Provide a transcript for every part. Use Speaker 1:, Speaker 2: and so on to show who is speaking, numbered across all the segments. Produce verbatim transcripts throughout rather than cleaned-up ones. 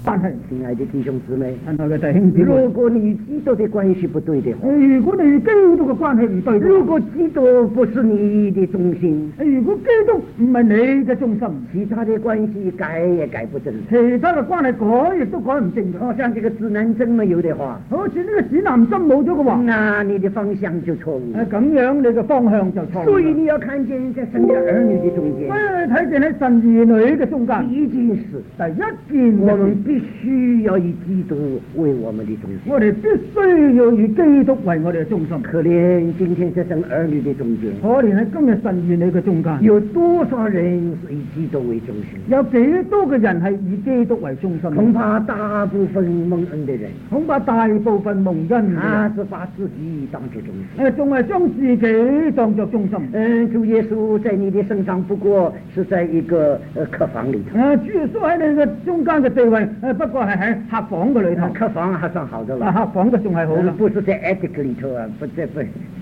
Speaker 1: 關係。
Speaker 2: 親愛的弟兄姊妹，
Speaker 1: 親愛嘅弟兄姊妹，
Speaker 2: 如果你與基督的關係不對的話，
Speaker 1: 如果你與基督嘅關係唔對，
Speaker 2: 如果基督不是你的中心，
Speaker 1: 如果基督唔係你嘅中心，
Speaker 2: 其他的關係改也改不正，
Speaker 1: 其他嘅關係改亦都改唔正。
Speaker 2: 好像這個指南針沒有的話，
Speaker 1: 好似呢個指南針冇咗嘅話，
Speaker 2: 那你的方向就錯誤。
Speaker 1: 誒咁樣你嘅方向就錯誤。
Speaker 2: 所以你要看見在神的兒女的中間，
Speaker 1: 所以睇見喺神兒女嘅中間，
Speaker 2: 第一件事，
Speaker 1: 第一件
Speaker 2: 我們必須要以基督為我們的中心。
Speaker 1: 我哋必須要以基督為我哋嘅中心。
Speaker 2: 可憐今天在神兒女的中間，
Speaker 1: 可憐喺今日神兒女嘅中間，
Speaker 2: 有多少人是以基督為中心？
Speaker 1: 有幾多嘅人係以基督為中心？
Speaker 2: 恐怕大部分蒙恩的人，
Speaker 1: 恐怕大部分蒙恩，
Speaker 2: 他是把自己當作中心，
Speaker 1: 誒仲係將自己當作中心。
Speaker 2: 嗯，主耶穌在你的身上不過是在一個呃客房裏頭。
Speaker 1: 誒主耶穌喺你嘅中間嘅地位，誒不過係喺客房嘅裏頭。
Speaker 2: 客房還算好的啦，
Speaker 1: 客房嘅仲係好啦，
Speaker 2: 不是在 attic 裏頭啊，不在不。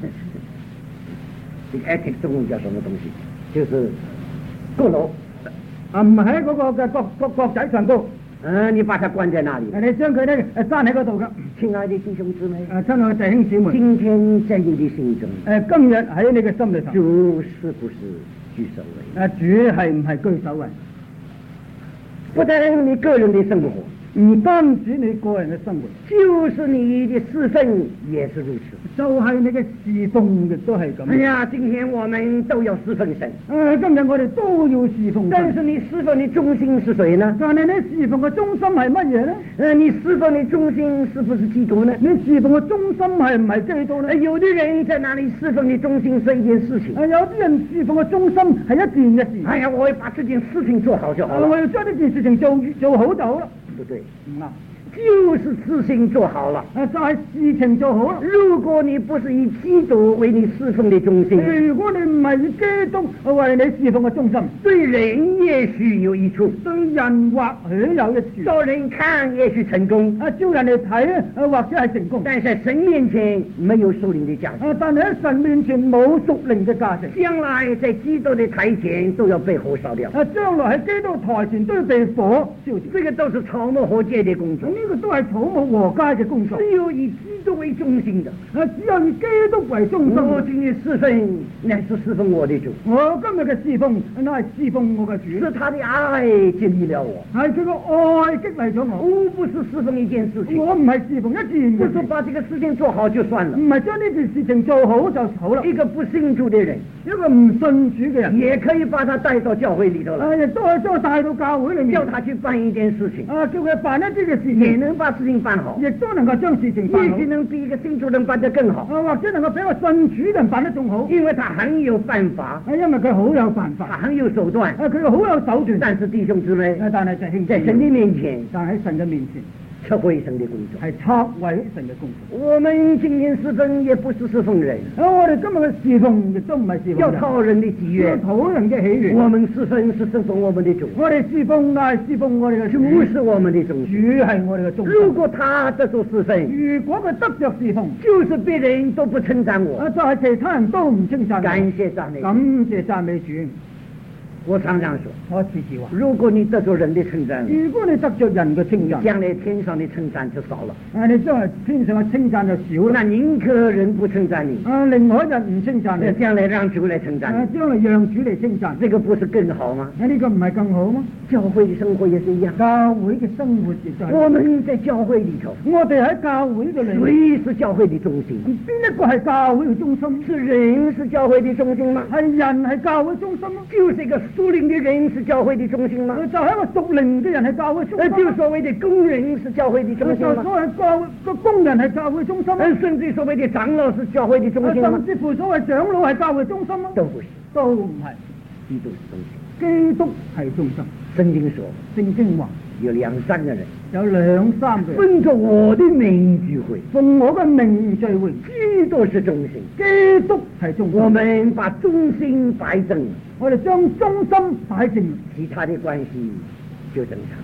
Speaker 2: 這個 attic 中文叫什麼東西？就是閣樓。
Speaker 1: 啊，唔係喺嗰個嘅角角角仔上高。
Speaker 2: 嗯，你把它關在那裏。
Speaker 1: 你將佢咧誒關喺嗰度㗎。
Speaker 2: 親愛的弟兄姊妹，
Speaker 1: 誒親愛嘅弟兄姊妹，
Speaker 2: 今天在你的心中，
Speaker 1: 誒今日喺你嘅心裏頭，
Speaker 2: 主是不是居首位？
Speaker 1: 誒主係唔係居首位？
Speaker 2: 不但你個人的生活，
Speaker 1: 唔單止你個人嘅生活，
Speaker 2: 就是你的侍奉也是如此。
Speaker 1: 就係你嘅侍奉亦都係咁。
Speaker 2: 哎呀，今天我們都要侍奉神。
Speaker 1: 誒，今日我哋都要侍奉神。
Speaker 2: 但是你侍奉的中心是誰呢？
Speaker 1: 但係你侍奉嘅中心係乜嘢呢？
Speaker 2: 誒，你侍奉的中心是不是基督呢？
Speaker 1: 你侍奉嘅中心係唔係基督呢？
Speaker 2: 有啲人在那裡侍奉的中心是一件事情。
Speaker 1: 誒，有啲人侍奉嘅中心係一件嘅事。
Speaker 2: 哎呀，我要把這件事情做好就好了。
Speaker 1: 我要將呢件事情做做好就好啦。
Speaker 2: 不對，
Speaker 1: 唔啱。
Speaker 2: 就是事情做好了，
Speaker 1: 啊，就係事情做好啦。
Speaker 2: 如果你不是以基督為你侍奉的中心，
Speaker 1: 如果你唔係以基督為你侍奉嘅中心，
Speaker 2: 對人也許有益處，
Speaker 1: 對人或許有益處，
Speaker 2: 照人看也許成功，
Speaker 1: 啊，照人嚟睇啊，或者係成功。
Speaker 2: 但是在神面前沒有屬靈的價值，
Speaker 1: 啊，但係喺神面前冇屬靈嘅價值。
Speaker 2: 將來在基督的台前都要被火燒掉，
Speaker 1: 啊，將來喺基督台前都要被火燒掉。
Speaker 2: 這個都是草木禾秸的工作。
Speaker 1: 呢個都係草木禾秸嘅工作，
Speaker 2: 只有以基督為中心的，
Speaker 1: 啊，只有以基督為中心。
Speaker 2: 我今日侍奉乃是侍奉我的主，
Speaker 1: 我今日嘅侍奉乃係侍奉我嘅主，
Speaker 2: 是他的愛激勵了我，
Speaker 1: 係佢個愛激勵咗我。
Speaker 2: 我不是侍奉一件事情，
Speaker 1: 我唔係侍奉一件，
Speaker 2: 不是把這個事情做好就算了，
Speaker 1: 唔係將呢件事情做好就好啦。
Speaker 2: 一個不信主的人，
Speaker 1: 一個唔信主嘅人，
Speaker 2: 也可以把他帶到教會裏頭來，
Speaker 1: 亦都可以將佢帶到教會裏面，
Speaker 2: 叫他去辦一件事情，
Speaker 1: 啊，叫佢辦一啲嘅事情，
Speaker 2: 也能把事情辦好，
Speaker 1: 亦都能夠將事情辦好，
Speaker 2: 也許能比一個信主人辦得更好，
Speaker 1: 啊，或者能夠比一個信主人辦得仲好，
Speaker 2: 因為他很有辦法，
Speaker 1: 啊，因為佢好有辦法，
Speaker 2: 他很有手段，
Speaker 1: 啊，佢又好有手段。
Speaker 2: 但是弟兄姊妹，
Speaker 1: 啊，但係就係
Speaker 2: 在神的面前，
Speaker 1: 但喺神嘅面前，
Speaker 2: 拆毀神的工作，
Speaker 1: 係拆毀神嘅工作。
Speaker 2: 我們今天侍奉也不是侍奉人，
Speaker 1: 啊，我哋今日嘅侍奉亦都唔係侍奉
Speaker 2: 要討人的喜悅，
Speaker 1: 要討人嘅喜悅。
Speaker 2: 我們侍奉是侍奉我們的主，
Speaker 1: 我哋侍奉係侍奉我哋嘅主，
Speaker 2: 主是我們的中心，
Speaker 1: 主係我哋嘅中心。
Speaker 2: 如果他得着侍奉，
Speaker 1: 如果佢得着侍奉，
Speaker 2: 就是別人都不稱讚我，
Speaker 1: 啊，就係其他人都唔稱讚我。
Speaker 2: 感謝讚美，
Speaker 1: 感謝讚美主。
Speaker 2: 我常常說，
Speaker 1: 我次次話，
Speaker 2: 如果你得着人的稱讚，
Speaker 1: 如果你得着人嘅稱讚，
Speaker 2: 將來天上的稱讚就少了。
Speaker 1: 啊，你將來天上嘅稱讚就少啦。
Speaker 2: 那寧可人不稱讚你，
Speaker 1: 啊，另外一人唔稱讚你，
Speaker 2: 將來讓主來稱讚你，
Speaker 1: 啊，將來讓主嚟稱讚，
Speaker 2: 這個不是更好嗎？
Speaker 1: 啊，呢個唔係更好嗎？
Speaker 2: 教會的生活也是一樣，
Speaker 1: 教會嘅生活亦都係。
Speaker 2: 我們在教會裏頭，
Speaker 1: 我哋喺教會度嚟，
Speaker 2: 誰是教會的中心？
Speaker 1: 邊一個係教會嘅中心？
Speaker 2: 是人是教會的中心嗎？
Speaker 1: 係人係教會中心嗎？
Speaker 2: 就是一個屬靈的人是教會的中心嗎？
Speaker 1: 就係一個屬靈嘅人係教會中心。
Speaker 2: 就所謂的工人是教會的中心嗎？
Speaker 1: 就所謂教個工人係教會中心嗎？
Speaker 2: 甚至所謂的長老是教會的中心嗎？
Speaker 1: 甚至乎所謂長老係教會中心嗎？
Speaker 2: 都不是，
Speaker 1: 都唔係。
Speaker 2: 基督是中心，
Speaker 1: 基督係中心。
Speaker 2: 聖經說，
Speaker 1: 聖經話
Speaker 2: 有兩三個人，
Speaker 1: 有兩三個人
Speaker 2: 奉着我的名聚會，
Speaker 1: 奉我嘅名聚會，
Speaker 2: 基督是中心，
Speaker 1: 基督係中心。
Speaker 2: 我們把中心擺正，
Speaker 1: 我哋將中心擺正，
Speaker 2: 其他的關係就正常。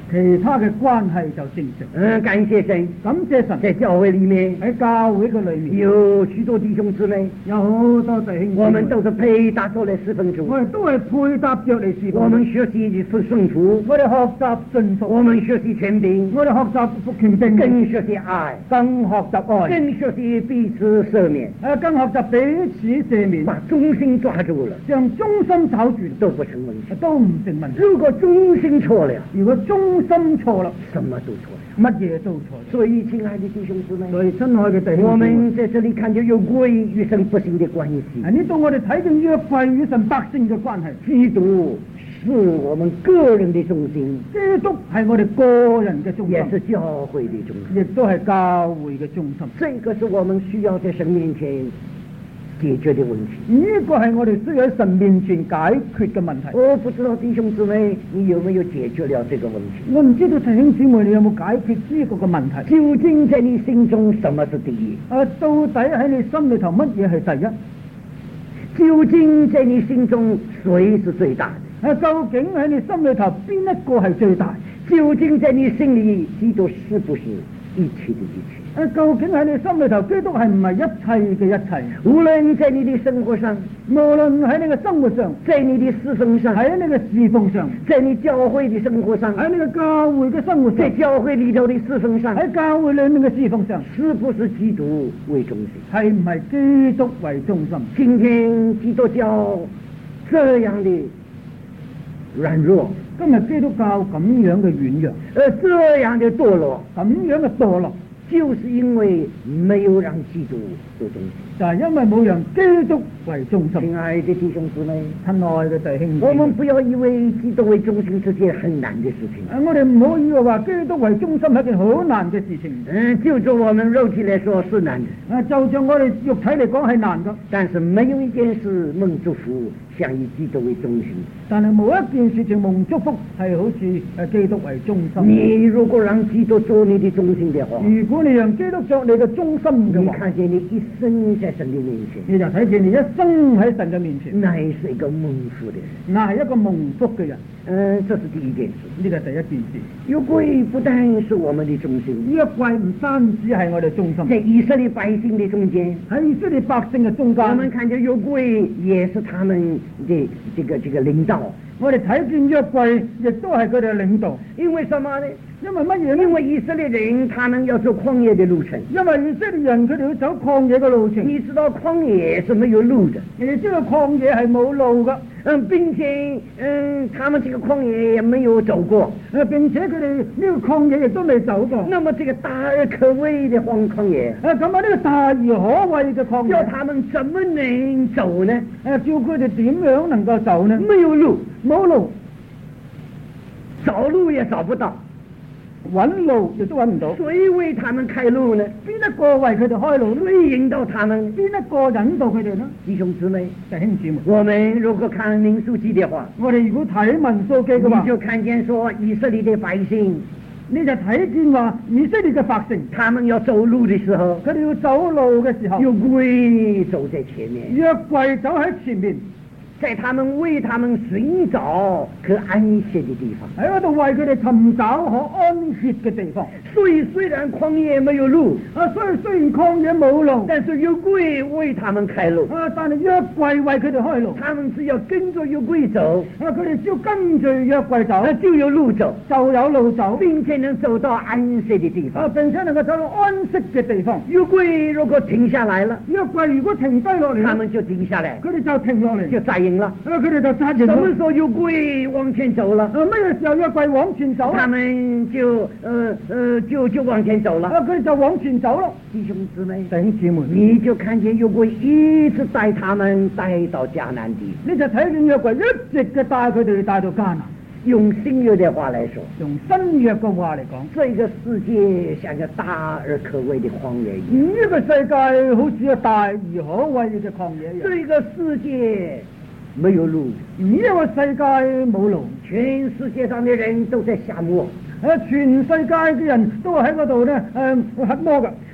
Speaker 1: 其他嘅關係就正常。
Speaker 2: 嗯，感謝神，
Speaker 1: 感謝神，
Speaker 2: 在教會裏面，
Speaker 1: 喺教會嘅裏面
Speaker 2: 有許多弟兄姊妹，
Speaker 1: 有好多弟兄，
Speaker 2: 我們都是配搭着來侍奉主，
Speaker 1: 我哋都係配搭着嚟侍奉。
Speaker 2: 我們學習順服，
Speaker 1: 我哋學習順服，
Speaker 2: 我們學習權柄，
Speaker 1: 我哋學習服權柄，
Speaker 2: 更學習愛，
Speaker 1: 更學習愛，
Speaker 2: 更學習彼此赦免，
Speaker 1: 誒，更學習彼此赦免，
Speaker 2: 把中心抓住了，
Speaker 1: 將中心找住
Speaker 2: 都不成問題，
Speaker 1: 都唔成問題。
Speaker 2: 如果中心錯了，
Speaker 1: 如果中心錯了，
Speaker 2: 什麼都錯了，
Speaker 1: 乜嘢都錯。
Speaker 2: 所以親愛的弟兄姊妹，
Speaker 1: 所以親愛嘅弟兄，
Speaker 2: 我們在這裡看見約櫃與神百姓的關係。
Speaker 1: 啊，呢度我哋睇見約櫃與神百姓嘅關係。
Speaker 2: 基督是我們個人的中心，
Speaker 1: 基督係我哋個人嘅中心，
Speaker 2: 也是教會的中心，
Speaker 1: 亦都係教會嘅中心。
Speaker 2: 這個是我們需要在神面前解決的問題。
Speaker 1: 呢個係我哋需要喺神面前解決嘅問題。
Speaker 2: 我不知道弟兄姊妹，你有沒有解決了這個問題？
Speaker 1: 我唔知道弟兄姊妹你有冇解決呢個嘅問題？
Speaker 2: 究竟在你心中什麼是第一？
Speaker 1: 啊，到底喺你心裏頭乜嘢係第一？
Speaker 2: 究竟在你心中誰是最大的？
Speaker 1: 啊，究竟喺你心裏頭邊一個係最大？
Speaker 2: 究竟在你心裏基督是不是一切的一切？
Speaker 1: 啊，究竟喺你心裏頭基督係唔係一切嘅一切？
Speaker 2: 無論在你的生活上，
Speaker 1: 無論喺你嘅生活上，
Speaker 2: 在你的侍奉上，
Speaker 1: 喺你嘅侍奉上，
Speaker 2: 在你教會的生活上，
Speaker 1: 喺你嘅教會嘅生活上，
Speaker 2: 在教會裏頭的侍奉上，
Speaker 1: 喺教會裏面嘅侍奉上，
Speaker 2: 是不是基督為中心？
Speaker 1: 係唔係基督為中心？
Speaker 2: 今天基督教這樣的軟弱，
Speaker 1: 今日基督教咁樣嘅軟弱，
Speaker 2: 呃，這樣的墮落，
Speaker 1: 咁樣嘅墮落，
Speaker 2: 就是因為沒有讓基督做中心，
Speaker 1: 就係因為冇讓基督為中心。
Speaker 2: 親愛的弟兄姊妹，
Speaker 1: 親愛嘅弟兄，
Speaker 2: 我們不要以為基督為中心是件很難的事情。
Speaker 1: 啊，我哋唔好以為話基督為中心係一件好難嘅事情。
Speaker 2: 嗯，就就我們肉體來說是難的。
Speaker 1: 啊，就像我哋肉體嚟講係難㗎。
Speaker 2: 但是沒有一件事蒙祝福像以基督為中心。
Speaker 1: 但係冇一件事情蒙祝福係好似誒基督為中心。
Speaker 2: 你如果讓基督做你的中心的話，
Speaker 1: 如果你讓基督作你嘅中心嘅話，
Speaker 2: 你看見你一生在神的面前，
Speaker 1: 你就睇見你一生喺神嘅面前，
Speaker 2: 那是一個蒙福的人，
Speaker 1: 那係一個蒙福嘅人。
Speaker 2: 嗯，這是第一件事。
Speaker 1: 呢個係第一件事。
Speaker 2: 約櫃不但是我們的中心，
Speaker 1: 約櫃唔單止係我哋中心，
Speaker 2: 在以色列百姓的中間，
Speaker 1: 喺以色列百姓嘅中間，
Speaker 2: 我們看見約櫃也是他們的這個這個領導。
Speaker 1: 我哋睇見約櫃亦都係佢哋嘅領導。
Speaker 2: 因為什麼呢？
Speaker 1: 因為乜嘢呢？
Speaker 2: 因為以色列人他們要走曠野的路程。
Speaker 1: 因為以色列人佢哋要走曠野嘅路程。
Speaker 2: 你知道曠野是沒有路的，
Speaker 1: 你知道曠野係冇路㗎。
Speaker 2: 嗯，並且嗯，他們這個曠野也沒有走過。
Speaker 1: 誒，並且佢哋呢個曠野亦都未走過。
Speaker 2: 那麼這個大而可畏的荒曠野，
Speaker 1: 誒，咁啊呢個大而可畏嘅曠野，
Speaker 2: 叫他們怎麼能走呢？
Speaker 1: 誒，叫佢哋點樣能夠走呢？
Speaker 2: 沒有路，
Speaker 1: 冇路，
Speaker 2: 找路也找不到，
Speaker 1: 揾路亦都揾唔到。
Speaker 2: 誰為他們開路呢？
Speaker 1: 邊一個為佢哋開路呢？
Speaker 2: 誰引導他們？
Speaker 1: 邊一個引導佢哋呢？
Speaker 2: 弟兄姊妹，
Speaker 1: 弟兄姊妹，
Speaker 2: 我們如果看民數記的話，
Speaker 1: 我哋如果睇民數記嘅話，
Speaker 2: 你就看見說以色列的百姓，
Speaker 1: 你就睇見話以色列嘅百姓，
Speaker 2: 他們要走路的時候，
Speaker 1: 佢哋要走路嘅時候，
Speaker 2: 約櫃走在前面，
Speaker 1: 約櫃走喺前面。
Speaker 2: 在他們為他們尋找可安歇的地方，
Speaker 1: 喺嗰度為佢哋尋找可安歇嘅地方。
Speaker 2: 所以雖然曠野沒有路，
Speaker 1: 啊，所以雖然曠野冇路，
Speaker 2: 但是約櫃為他們開路。
Speaker 1: 啊，但係約櫃為佢哋開路。
Speaker 2: 他們只要跟着約櫃走，
Speaker 1: 啊，佢哋只要跟住約櫃走，
Speaker 2: 就有路走，
Speaker 1: 就有路走，
Speaker 2: 並且能走到安息的地方。
Speaker 1: 啊，並且能夠走到安息嘅地方。
Speaker 2: 約櫃如果停下來了，
Speaker 1: 約櫃如果停低落嚟，
Speaker 2: 他們就停下來，
Speaker 1: 佢哋就停落嚟，
Speaker 2: 就紮營了。
Speaker 1: 啊，佢哋就紮營。
Speaker 2: 什麼時候約櫃往前走了？
Speaker 1: 啊，乜嘢時候約櫃往前走？
Speaker 2: 他們就呃呃就就往前走了。
Speaker 1: 啊，佢哋就往前走咯。
Speaker 2: 弟兄姊妹，
Speaker 1: 弟兄姊妹，
Speaker 2: 你就看見約櫃一直帶他們帶到迦南地。
Speaker 1: 你就睇見約櫃一直嘅帶佢哋帶到迦南。
Speaker 2: 用新約的話來說，
Speaker 1: 用新約嘅話嚟講，
Speaker 2: 這個世界像個大而可畏的曠野一樣。
Speaker 1: 呢個世界好似一個大而可畏嘅曠野一樣。
Speaker 2: 這個世界沒有路，
Speaker 1: 呢個世界冇路，
Speaker 2: 全世界上的人都在瞎摸。
Speaker 1: 誒，全世界嘅人都喺嗰度咧，誒，瞎摸噶。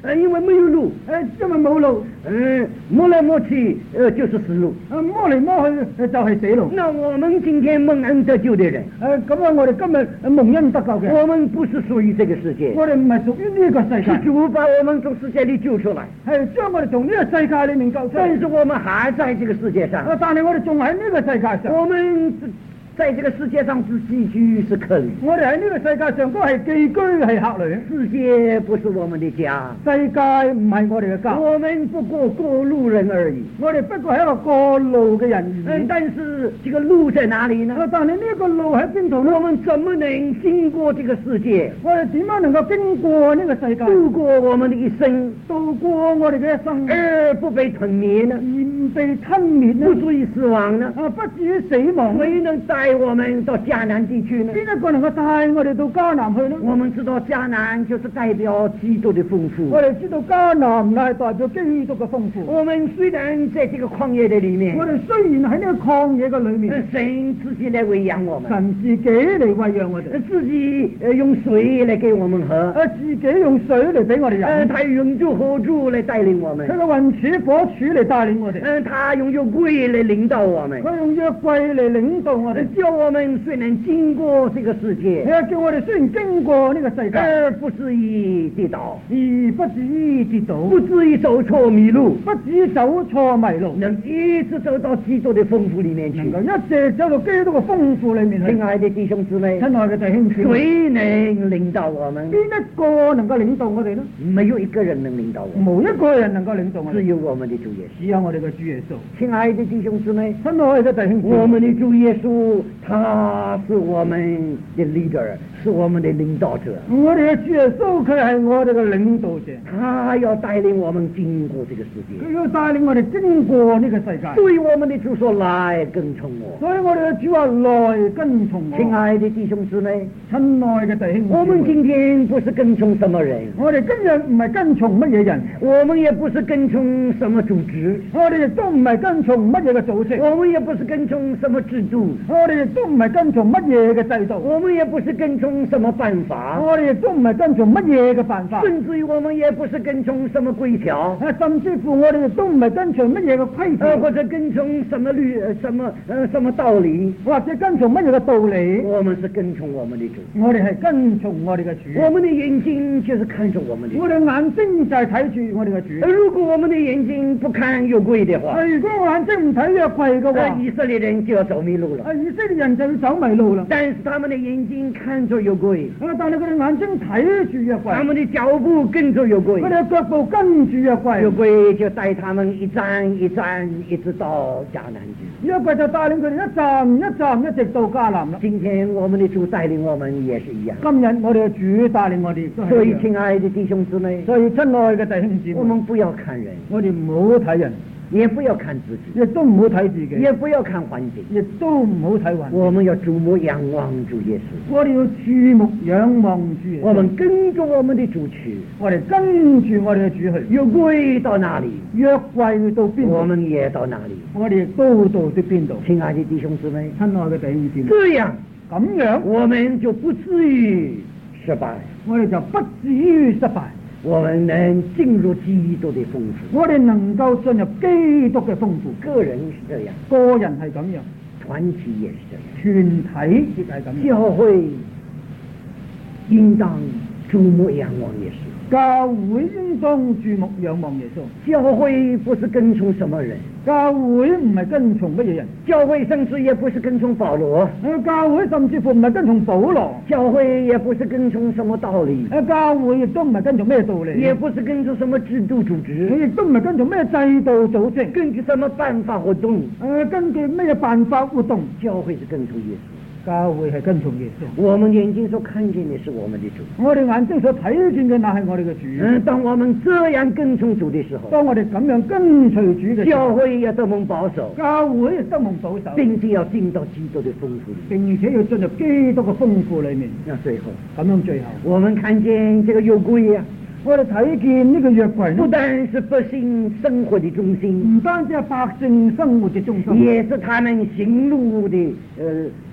Speaker 2: 呃，因為沒有路，
Speaker 1: 誒，因為冇路，
Speaker 2: 嗯，摸來摸去，呃，就是死路。
Speaker 1: 誒摸嚟摸去誒就係死路。
Speaker 2: 那我們今天蒙恩得救的人，
Speaker 1: 誒咁啊，我哋今日蒙恩得救嘅，
Speaker 2: 我們不是屬於這個世界，
Speaker 1: 我哋唔係屬於呢個世界，
Speaker 2: 是主把我們從世界裏救出來，
Speaker 1: 係將我哋從呢個世界裏面救出嚟。
Speaker 2: 但是我們還在這個世界上，
Speaker 1: 啊但係我哋仲喺呢個世界上，
Speaker 2: 我們在這個世界上是寄居是客旅，
Speaker 1: 我哋喺呢個世界上都係寄居係客旅。
Speaker 2: 世界不是我們的家，
Speaker 1: 世界唔係我哋嘅家，
Speaker 2: 我們不過過路人而已。
Speaker 1: 我哋不過係一個過路嘅人而已。
Speaker 2: 嗯，但是這個路在哪裏呢？
Speaker 1: 啊但係呢個路喺邊度呢？
Speaker 2: 我們怎麼能經過這個世界？
Speaker 1: 我哋點樣能夠經過呢個世界，
Speaker 2: 度過我們的一生，
Speaker 1: 度過我哋嘅一生，
Speaker 2: 而不被吞滅呢？
Speaker 1: 而唔被吞滅呢？
Speaker 2: 不至於死亡呢？
Speaker 1: 啊，不至於死亡呢？
Speaker 2: 誰能帶我們到迦南地區呢？
Speaker 1: 邊一個能夠帶我哋到迦南去呢？
Speaker 2: 我們知道迦南就是代表基督的豐富。
Speaker 1: 我哋知道迦南係代表基督嘅豐富。
Speaker 2: 我們雖然在這個曠野的裏面，
Speaker 1: 我哋雖然喺呢個曠野嘅裏面，
Speaker 2: 神自己來餵養我們，
Speaker 1: 神自己嚟餵養我哋，
Speaker 2: 自己用水來給我們喝，
Speaker 1: 啊自己用水嚟俾我哋飲，
Speaker 2: 他用柱火柱來帶領我們，
Speaker 1: 佢個雲柱火柱嚟帶領我哋，
Speaker 2: 嗯，他用約櫃來領導我們，
Speaker 1: 佢用約櫃嚟領導我哋，
Speaker 2: 叫我們雖然經過這個世界，
Speaker 1: 佢叫我哋雖然經過呢個世界，
Speaker 2: 而不至於跌倒，
Speaker 1: 而不至於跌倒，
Speaker 2: 不至於走錯迷路，
Speaker 1: 不至於走錯迷路，
Speaker 2: 能一直走到基督的豐富裏面去，
Speaker 1: 能夠一直走到基督嘅豐富裏面去。
Speaker 2: 親愛的弟兄姊妹，
Speaker 1: 親愛嘅弟兄姊妹，
Speaker 2: 誰能領導我們？
Speaker 1: 邊一個能夠領導我哋呢？
Speaker 2: 沒有一個人能領導我們，
Speaker 1: 冇一個人能夠領導我哋，
Speaker 2: 只有我們的主耶穌。
Speaker 1: 只有我哋嘅主耶穌。
Speaker 2: 親愛的弟兄姊妹，
Speaker 1: 親愛嘅弟兄姊妹，
Speaker 2: 我們的主耶穌，他是我們的 leader，是我們的領導者。
Speaker 1: 我哋嘅主耶穌佢係我哋嘅領導者，
Speaker 2: 他要帶領我們經過這個世界，
Speaker 1: 佢要帶領我哋經過呢個世界。
Speaker 2: 所以我們的主說來跟從我。
Speaker 1: 所以我哋嘅主話來跟從我。
Speaker 2: 親愛的弟兄姊妹，
Speaker 1: 親愛嘅弟兄姊妹，
Speaker 2: 我們今天不是跟從什麼人，
Speaker 1: 我哋今日唔係跟從乜嘢人，
Speaker 2: 我們也不是跟從什麼組織，
Speaker 1: 我哋亦都唔係跟從乜嘢嘅組織，
Speaker 2: 我們也不是跟從什麼制度，
Speaker 1: 我哋亦都唔係跟從乜嘢嘅制度，
Speaker 2: 我們也不是跟從什麼辦法，
Speaker 1: 我哋亦都唔係跟從乜嘢嘅辦法，
Speaker 2: 甚至於我們也不是跟從什麼規條，
Speaker 1: 啊，甚至乎我哋亦都唔係跟從乜嘢嘅規條，
Speaker 2: 呃，或者跟從什麼律、呃、什麼呃什麼道理，
Speaker 1: 或者跟從乜嘢嘅道理。
Speaker 2: 我們是跟從我們的主，
Speaker 1: 我哋係跟從我哋嘅主，
Speaker 2: 我們的眼睛就是看着我們的主，
Speaker 1: 我哋眼睛就係睇住我哋嘅主。
Speaker 2: 如果我們的眼睛不看約櫃的話，
Speaker 1: 如果我眼睛唔睇約櫃嘅話，
Speaker 2: 以色列人就要走迷路了。
Speaker 1: 以色列人就要走迷路啦。
Speaker 2: 但是他們的眼睛看着約櫃，
Speaker 1: 但係佢哋眼睛睇住約櫃，
Speaker 2: 他們的腳步跟着約櫃，
Speaker 1: 佢哋嘅腳步跟住約櫃，
Speaker 2: 約櫃就帶他們一站一站一直到迦南去。
Speaker 1: 約櫃就帶領佢哋一站一站一直到迦南啦。
Speaker 2: 今天我們的主帶領我們也是一樣。
Speaker 1: 今日我哋嘅主帶領我哋都係一樣。
Speaker 2: 所以親愛的弟兄姊妹，
Speaker 1: 所以親愛嘅弟兄姊妹，
Speaker 2: 我們不要看人，
Speaker 1: 我哋唔好睇人，
Speaker 2: 也不要看自己，
Speaker 1: 亦都唔好睇自己，
Speaker 2: 也不要看環境，
Speaker 1: 亦都唔好睇環境。
Speaker 2: 我們要注目仰望主耶穌，
Speaker 1: 我哋要注目仰望主耶穌。
Speaker 2: 我們跟着我們的主去，
Speaker 1: 我哋跟住我哋嘅主去。
Speaker 2: 約櫃到哪裡，
Speaker 1: 約櫃到邊度，
Speaker 2: 我們也到哪裡。
Speaker 1: 我哋亦都到啲邊度。
Speaker 2: 親愛的弟兄姊妹，
Speaker 1: 親愛嘅弟兄姊妹，
Speaker 2: 這樣
Speaker 1: 咁樣，
Speaker 2: 我們就不至於失敗，
Speaker 1: 我哋就不至於失敗。
Speaker 2: 我們能進入基督的豐富，
Speaker 1: 我哋能夠進入基督嘅豐富。
Speaker 2: 個人是這樣，
Speaker 1: 個人係咁樣，
Speaker 2: 團體也是這樣，
Speaker 1: 團體亦係咁樣。
Speaker 2: 教會應當注目仰望耶穌。
Speaker 1: 教會應當注目仰望耶穌。
Speaker 2: 教會不是跟從什麼人，
Speaker 1: 教會唔係跟從乜嘢人。
Speaker 2: 教會甚至也不是跟從保羅，
Speaker 1: 教會甚至乎唔係跟從保羅。
Speaker 2: 教會也不是跟從什麼道理，
Speaker 1: 教會亦都唔係跟從咩道理，
Speaker 2: 也不是跟從什麼制度組織，
Speaker 1: 佢亦都唔係跟從咩制度組織，
Speaker 2: 根據什麼辦法活動，
Speaker 1: 誒，根據咩辦法活動。
Speaker 2: 教會是跟從耶穌。
Speaker 1: 教會係跟從耶穌，
Speaker 2: 我們眼睛所看見的是我們的主，
Speaker 1: 我哋眼睛所睇見嘅那係我哋嘅主。
Speaker 2: 嗯，當我們這樣跟從主的時候，
Speaker 1: 當我哋咁樣跟隨主嘅時候，
Speaker 2: 教會也得蒙保守，
Speaker 1: 教會亦得蒙保守，
Speaker 2: 並且要進到基督的豐富裏，
Speaker 1: 並且要進入基督嘅豐富裏面。
Speaker 2: 那最後，
Speaker 1: 咁樣最後，
Speaker 2: 我們看見這個約櫃啊，
Speaker 1: 我哋睇見呢個約櫃，
Speaker 2: 不但是百姓生活的中心，
Speaker 1: 唔單止係百姓生活嘅中心，
Speaker 2: 也是他們行路的，呃，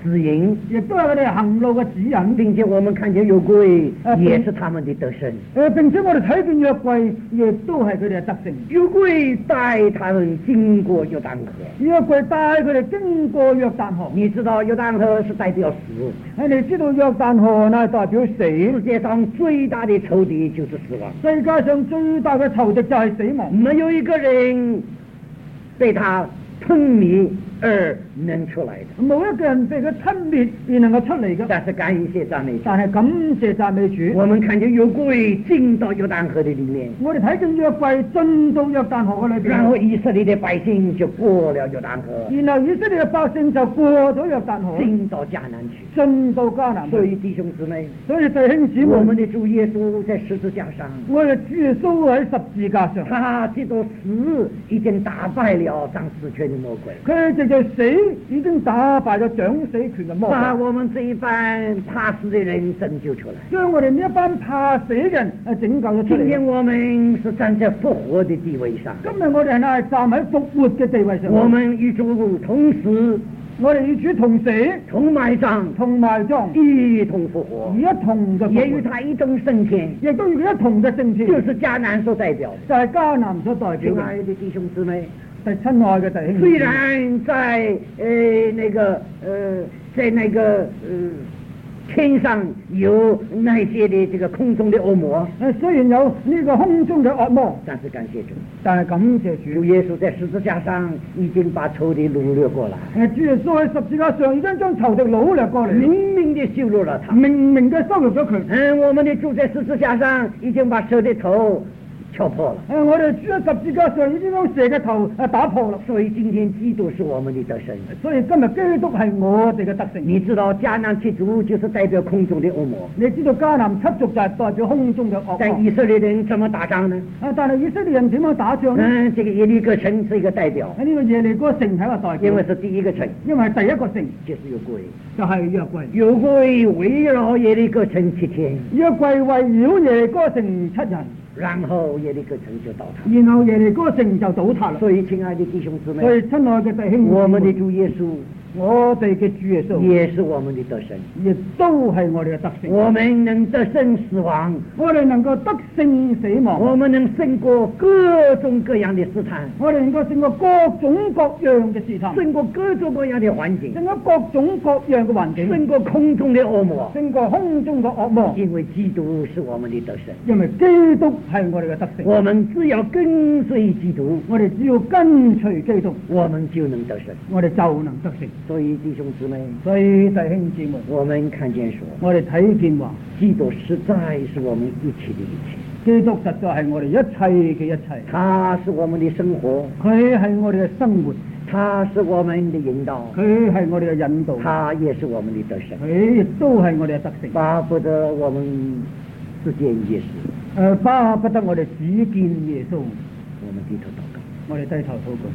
Speaker 2: 指引，
Speaker 1: 亦都係佢哋行路嘅指引。
Speaker 2: 並且我們看見約櫃
Speaker 1: 啊
Speaker 2: 也是他們的得勝。
Speaker 1: 誒，並且我哋睇見約櫃，亦都係佢哋嘅得勝。
Speaker 2: 約櫃帶他們經過約旦河。
Speaker 1: 約櫃帶佢哋經過約旦河。
Speaker 2: 你知道約旦河是代表死，
Speaker 1: 誒，你知道約旦河呢代表死。
Speaker 2: 世界上最大的仇敵就是死亡。
Speaker 1: 世界上最大嘅仇敵就係死亡。
Speaker 2: 沒有一個人被他吞滅而能出來的。
Speaker 1: 冇一個人被佢吞滅而能夠出嚟嘅。
Speaker 2: 但是感謝讚美主，
Speaker 1: 但係感謝讚美主。
Speaker 2: 我們看見約櫃進到約旦河的裏面，
Speaker 1: 我哋睇見約櫃進到約旦河嘅裏邊。
Speaker 2: 然後以色列的百姓就過了約旦河，
Speaker 1: 然後以色列嘅百姓就過咗約旦河，
Speaker 2: 進到迦南去。
Speaker 1: 進到迦南。
Speaker 2: 所以弟兄姊妹，
Speaker 1: 所以弟兄姊妹，
Speaker 2: 我們的主耶穌在十字架上，
Speaker 1: 我哋主耶穌喺十字架上，
Speaker 2: 他藉着死已經打敗了掌死權的魔鬼，
Speaker 1: 佢藉着死已經打敗咗掌死權嘅魔鬼，
Speaker 2: 把我們這一班怕死的人拯救出來，
Speaker 1: 將我哋呢一班怕死嘅人誒拯救咗出嚟。
Speaker 2: 今天我們是站在復活的地位上，
Speaker 1: 今日我哋係站喺復活嘅地位上，
Speaker 2: 我們與主同死，
Speaker 1: 我哋與主同死，
Speaker 2: 同埋葬，
Speaker 1: 同埋葬，
Speaker 2: 一同復活，
Speaker 1: 一同嘅復活，
Speaker 2: 也與他一同升天，
Speaker 1: 亦都與佢一同嘅升天，
Speaker 2: 就是迦南所代表的，
Speaker 1: 就係迦南所代表嘅。
Speaker 2: 親愛的弟兄姊妹，
Speaker 1: 係親愛嘅弟兄姊妹，
Speaker 2: 雖然在呃那個呃在那個呃天上有那些的這個空中的惡魔，
Speaker 1: 誒雖然有呢個空中嘅惡魔，
Speaker 2: 但是感謝主，
Speaker 1: 但係感謝主，
Speaker 2: 主耶穌在十字架上已經把仇敵擄掠過來，
Speaker 1: 誒主耶穌喺十字架上已經將仇敵擄掠過嚟，
Speaker 2: 明明地羞辱了他，
Speaker 1: 明明嘅羞辱咗佢。
Speaker 2: 嗯，我們的主在十字架上已經把蛇的頭敲破了，
Speaker 1: 誒我哋主喺十字架上已經將蛇嘅頭誒打破啦。
Speaker 2: 所以今天基督是我們的得勝，
Speaker 1: 所以今日基督係我哋嘅得勝。
Speaker 2: 你知道迦南七族就是代表空中的惡魔，
Speaker 1: 你知道迦南七族就係代表空中嘅惡魔。
Speaker 2: 但以色列人怎麼打仗呢？
Speaker 1: 啊，但係以色列人點樣打仗呢？
Speaker 2: 嗯，這個耶利哥城是一個代表，
Speaker 1: 喺呢個耶利哥城係一個代表，
Speaker 2: 因為是第一個城，
Speaker 1: 因為係第一個城
Speaker 2: 就是約櫃，
Speaker 1: 就係約櫃。
Speaker 2: 約櫃圍繞耶利哥城七天，
Speaker 1: 約櫃圍繞耶利哥城七日，
Speaker 2: 然後耶利哥城就倒塌，
Speaker 1: 然後耶利哥城就倒塌啦。
Speaker 2: 所以親愛的弟兄姊妹，
Speaker 1: 所以親愛嘅弟兄，
Speaker 2: 我們的主耶穌，
Speaker 1: 我哋嘅主耶穌
Speaker 2: 也是我們的得勝，
Speaker 1: 亦都係我哋嘅得勝。
Speaker 2: 我們能得勝死亡，
Speaker 1: 我哋能夠得勝死亡，
Speaker 2: 我們能勝過各種各樣的試探，
Speaker 1: 我哋能夠勝過各種各樣嘅試探，
Speaker 2: 勝過各種各樣的環境，
Speaker 1: 勝過各種各樣嘅環境，
Speaker 2: 勝過空中的惡魔，
Speaker 1: 勝過空中嘅惡魔。
Speaker 2: 因為基督是我們的得勝，
Speaker 1: 因為基督係我哋嘅得勝。
Speaker 2: 我們只要跟隨基督，
Speaker 1: 我哋只要跟隨基督，
Speaker 2: 我們就能得勝，
Speaker 1: 我哋就能得勝。
Speaker 2: 所以弟兄姊妹，
Speaker 1: 所以弟兄姊妹，
Speaker 2: 我們看見說，
Speaker 1: 我哋睇見話，
Speaker 2: 基督實在是我們一切的一切，
Speaker 1: 基督實在係我哋一切嘅一切，
Speaker 2: 他是我們的生活，
Speaker 1: 佢係我哋嘅生活，
Speaker 2: 他是我們的引導，
Speaker 1: 佢係我哋嘅引導，
Speaker 2: 他也是我們的得勝，
Speaker 1: 佢亦都係我哋嘅得勝。
Speaker 2: 巴不得我們只見耶穌，
Speaker 1: 誒，巴不得我哋只見耶穌。
Speaker 2: 我們低頭禱告，
Speaker 1: 我哋低頭禱告。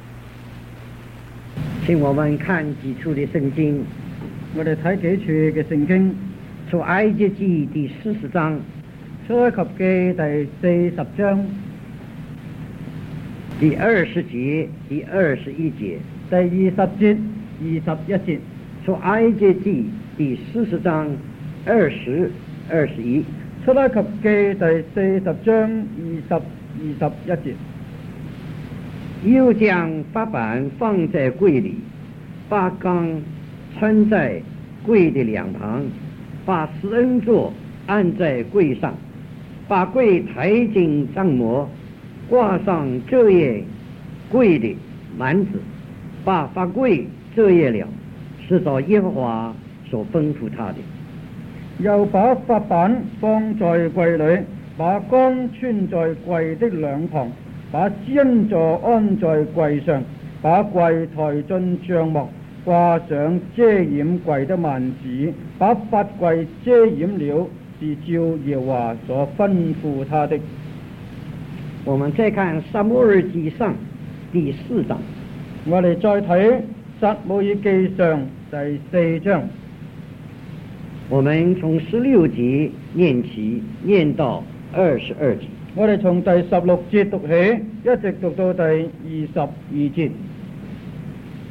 Speaker 2: 請我們看幾處的聖經，
Speaker 1: 我哋睇幾處嘅聖經，
Speaker 2: 出埃及記第四十章，
Speaker 1: 出埃及記第四十章
Speaker 2: 第二十節、第二十一節，
Speaker 1: 第二十節、二十一節。
Speaker 2: 出埃及記第四十章二十、二十一。
Speaker 1: 出埃及記第四十章二十、二十一節。
Speaker 2: 又將法版放在櫃裏，把缸穿在櫃的兩旁，把施恩座按在櫃上，把櫃抬進帳幕，掛上晝夜櫃的幔子，把法櫃晝夜了，是照耶和華所吩咐他的。
Speaker 1: 又把法版放在櫃裏，把缸穿在櫃的兩旁，把施恩座安在櫃上，把櫃抬進帳幕，掛上遮掩櫃的幔子，把法櫃遮掩了，是照耶和華所吩咐他的。
Speaker 2: 我們再看撒母耳記上第四章，
Speaker 1: 我哋再睇撒母耳記上第四章，
Speaker 2: 我們從十六節念起，念到二十二節。
Speaker 1: 我哋從第十六節讀起，一直讀到第二十二節。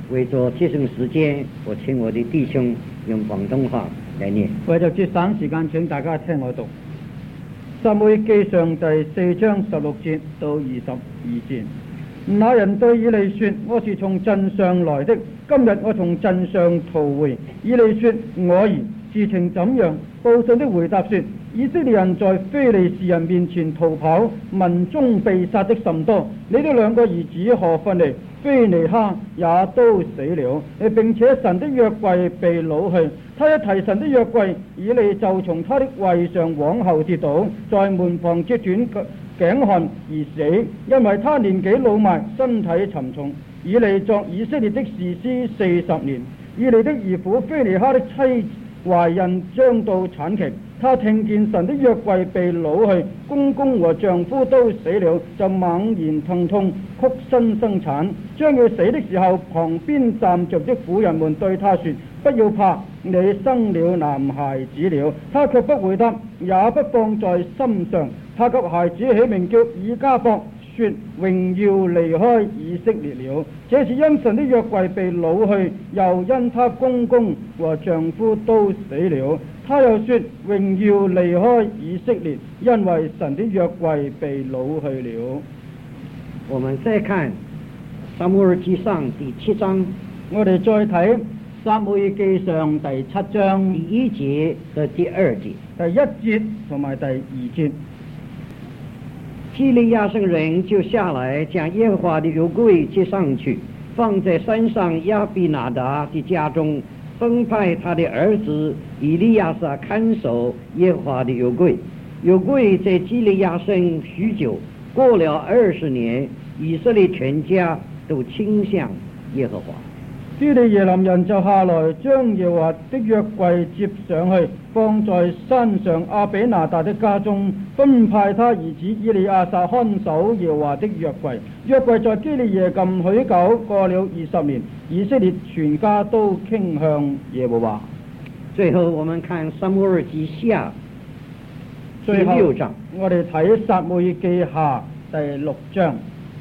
Speaker 2: 為咗節省時間，我請我的弟兄用廣東話來念。
Speaker 1: 為咗節省時間，請大家聽我讀《撒母耳記上》第四章十六節到二十二節。那人對以利說：我是從陣上來的，今日我從陣上逃回。以利說：我兒，事情怎樣？報信的回答說：以色列人在非利士人面前逃跑，民中被殺的甚多。你的兩個兒子何弗尼、非尼哈也都死了，並且神的約櫃被擄去。他一提神的約櫃，以利就從他的位上往後跌倒，在門旁折斷頸項而死，因為他年紀老邁，身體沉重。以利作以色列的士師四十年。以利的兒婦非尼哈的妻懷孕將到產期，她聽見神的約櫃被擄去，公公和丈夫都死了，就猛然疼痛，哭身生產。將要死的時候，旁邊站着的婦人們對她說：不要怕，你生了男孩子了。她卻不回答，也不放在心上。她給孩子起名叫以迦博，說：榮耀離開以色列了。這是因神的約櫃被擄去，又因她公公和丈夫都死了。她又說：榮耀離開以色列，因為神的約櫃被擄去了。
Speaker 2: 我們再看撒母耳記上第七章，
Speaker 1: 我哋再睇撒母耳記上第七章
Speaker 2: 第一節和第二節，
Speaker 1: 第一節同埋第二節。
Speaker 2: 基利亞聖人就下來，將耶和華的約櫃接上去，放在山上亞比拿達的家中，分派他的兒子以利亞撒看守耶和華的約櫃。約櫃在基利亞生許久，過了二十年，以色列全家都傾向耶和華。
Speaker 1: 基利耶林人就下來，將耶和華的約櫃接上去，放在山上亞比拿達的家中，分派他兒子以利亞撒看守耶和華的約櫃。約櫃在基利耶禁許久，過了二十年，以色列全家都傾向耶和華。
Speaker 2: 最後我們看撒母耳記下第
Speaker 1: 最後
Speaker 2: 六章，
Speaker 1: 我哋睇撒母耳記下第六章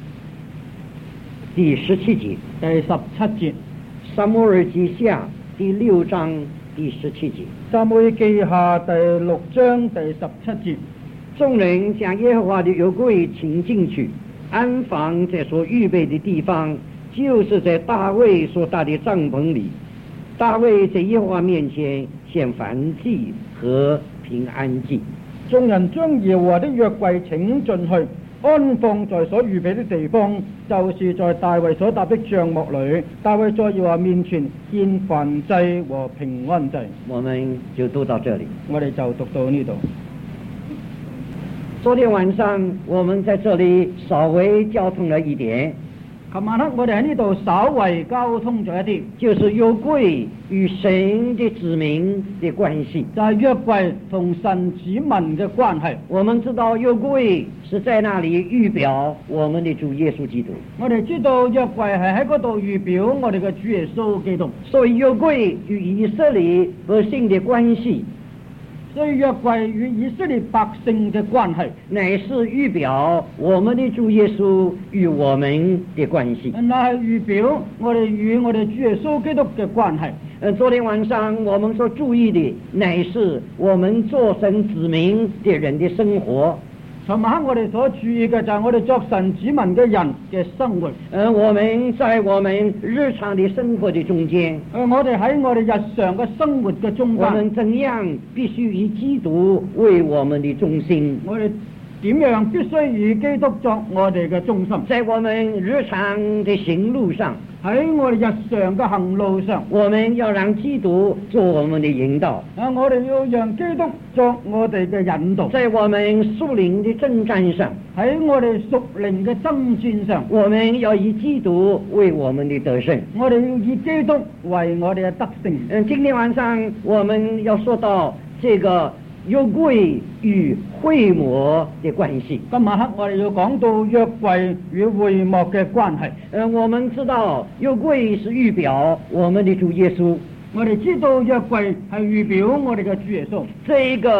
Speaker 2: 第十七節。
Speaker 1: 第十七節。
Speaker 2: 撒母耳記下第六章第十七節。
Speaker 1: 撒母耳記下第六章第十七節。
Speaker 2: 眾人將耶和華的約櫃請進去，安放在所預備的地方，就是在大衛所搭的帳篷裏。大衛在耶和華面前獻燔祭和平安祭。
Speaker 1: 眾人將耶和華的約櫃請進去，安放在所預備的地方，就是在大衛所搭的帳幕裏。大衛在耶和華面前獻燔祭和平安祭。
Speaker 2: 我們就讀到這裏。
Speaker 1: 我哋就讀到呢度。
Speaker 2: 昨天晚上我們在這裏稍微交通了一點。
Speaker 1: 琴晚黑我哋喺呢度稍為交通咗一啲，
Speaker 2: 就是約櫃與神的子民的關係，
Speaker 1: 就係約櫃同神子民嘅關係。
Speaker 2: 我們知道約櫃是在那裏預表我們的主耶穌基督，
Speaker 1: 我哋知道約櫃係喺嗰度預表我哋嘅主耶穌基督，
Speaker 2: 所以約櫃與以色列百姓的關係，
Speaker 1: 所以約櫃與以色列百姓嘅關係，
Speaker 2: 乃是預表我們的主耶穌與我們的關係，
Speaker 1: 乃係預表我哋與我哋主耶穌基督嘅關係。
Speaker 2: 呃，昨天晚上我們所注意的，乃是我們做神子民的人的生活。
Speaker 1: 尋晚我哋所注意嘅就係我哋作神子民嘅人嘅生活。
Speaker 2: 呃，我們在我們日常的生活的中間，
Speaker 1: 呃，我哋喺我哋日常嘅生活嘅中間，
Speaker 2: 我們怎樣必須以基督為我們的中心？
Speaker 1: 我哋點樣必須以基督作我哋嘅中心？
Speaker 2: 在我們日常的行路上，
Speaker 1: 喺我哋日常嘅行路上，
Speaker 2: 我們要讓基督做我們的引導。
Speaker 1: 啊，我哋要讓基督作我哋嘅引導。
Speaker 2: 在我們屬靈的征戰上，
Speaker 1: 喺我哋屬靈嘅爭戰上，
Speaker 2: 我們要以基督為我們的得勝。
Speaker 1: 我哋要以基督為我哋嘅得勝。
Speaker 2: 嗯，今天晚上我們要說到這個約櫃與會幕的關係。
Speaker 1: 今晚黑我哋要講到約櫃與會幕嘅關係。
Speaker 2: 呃，我們知道約櫃是預表我們的主耶穌，
Speaker 1: 我哋知道約櫃係預表我哋嘅主耶穌。
Speaker 2: 這個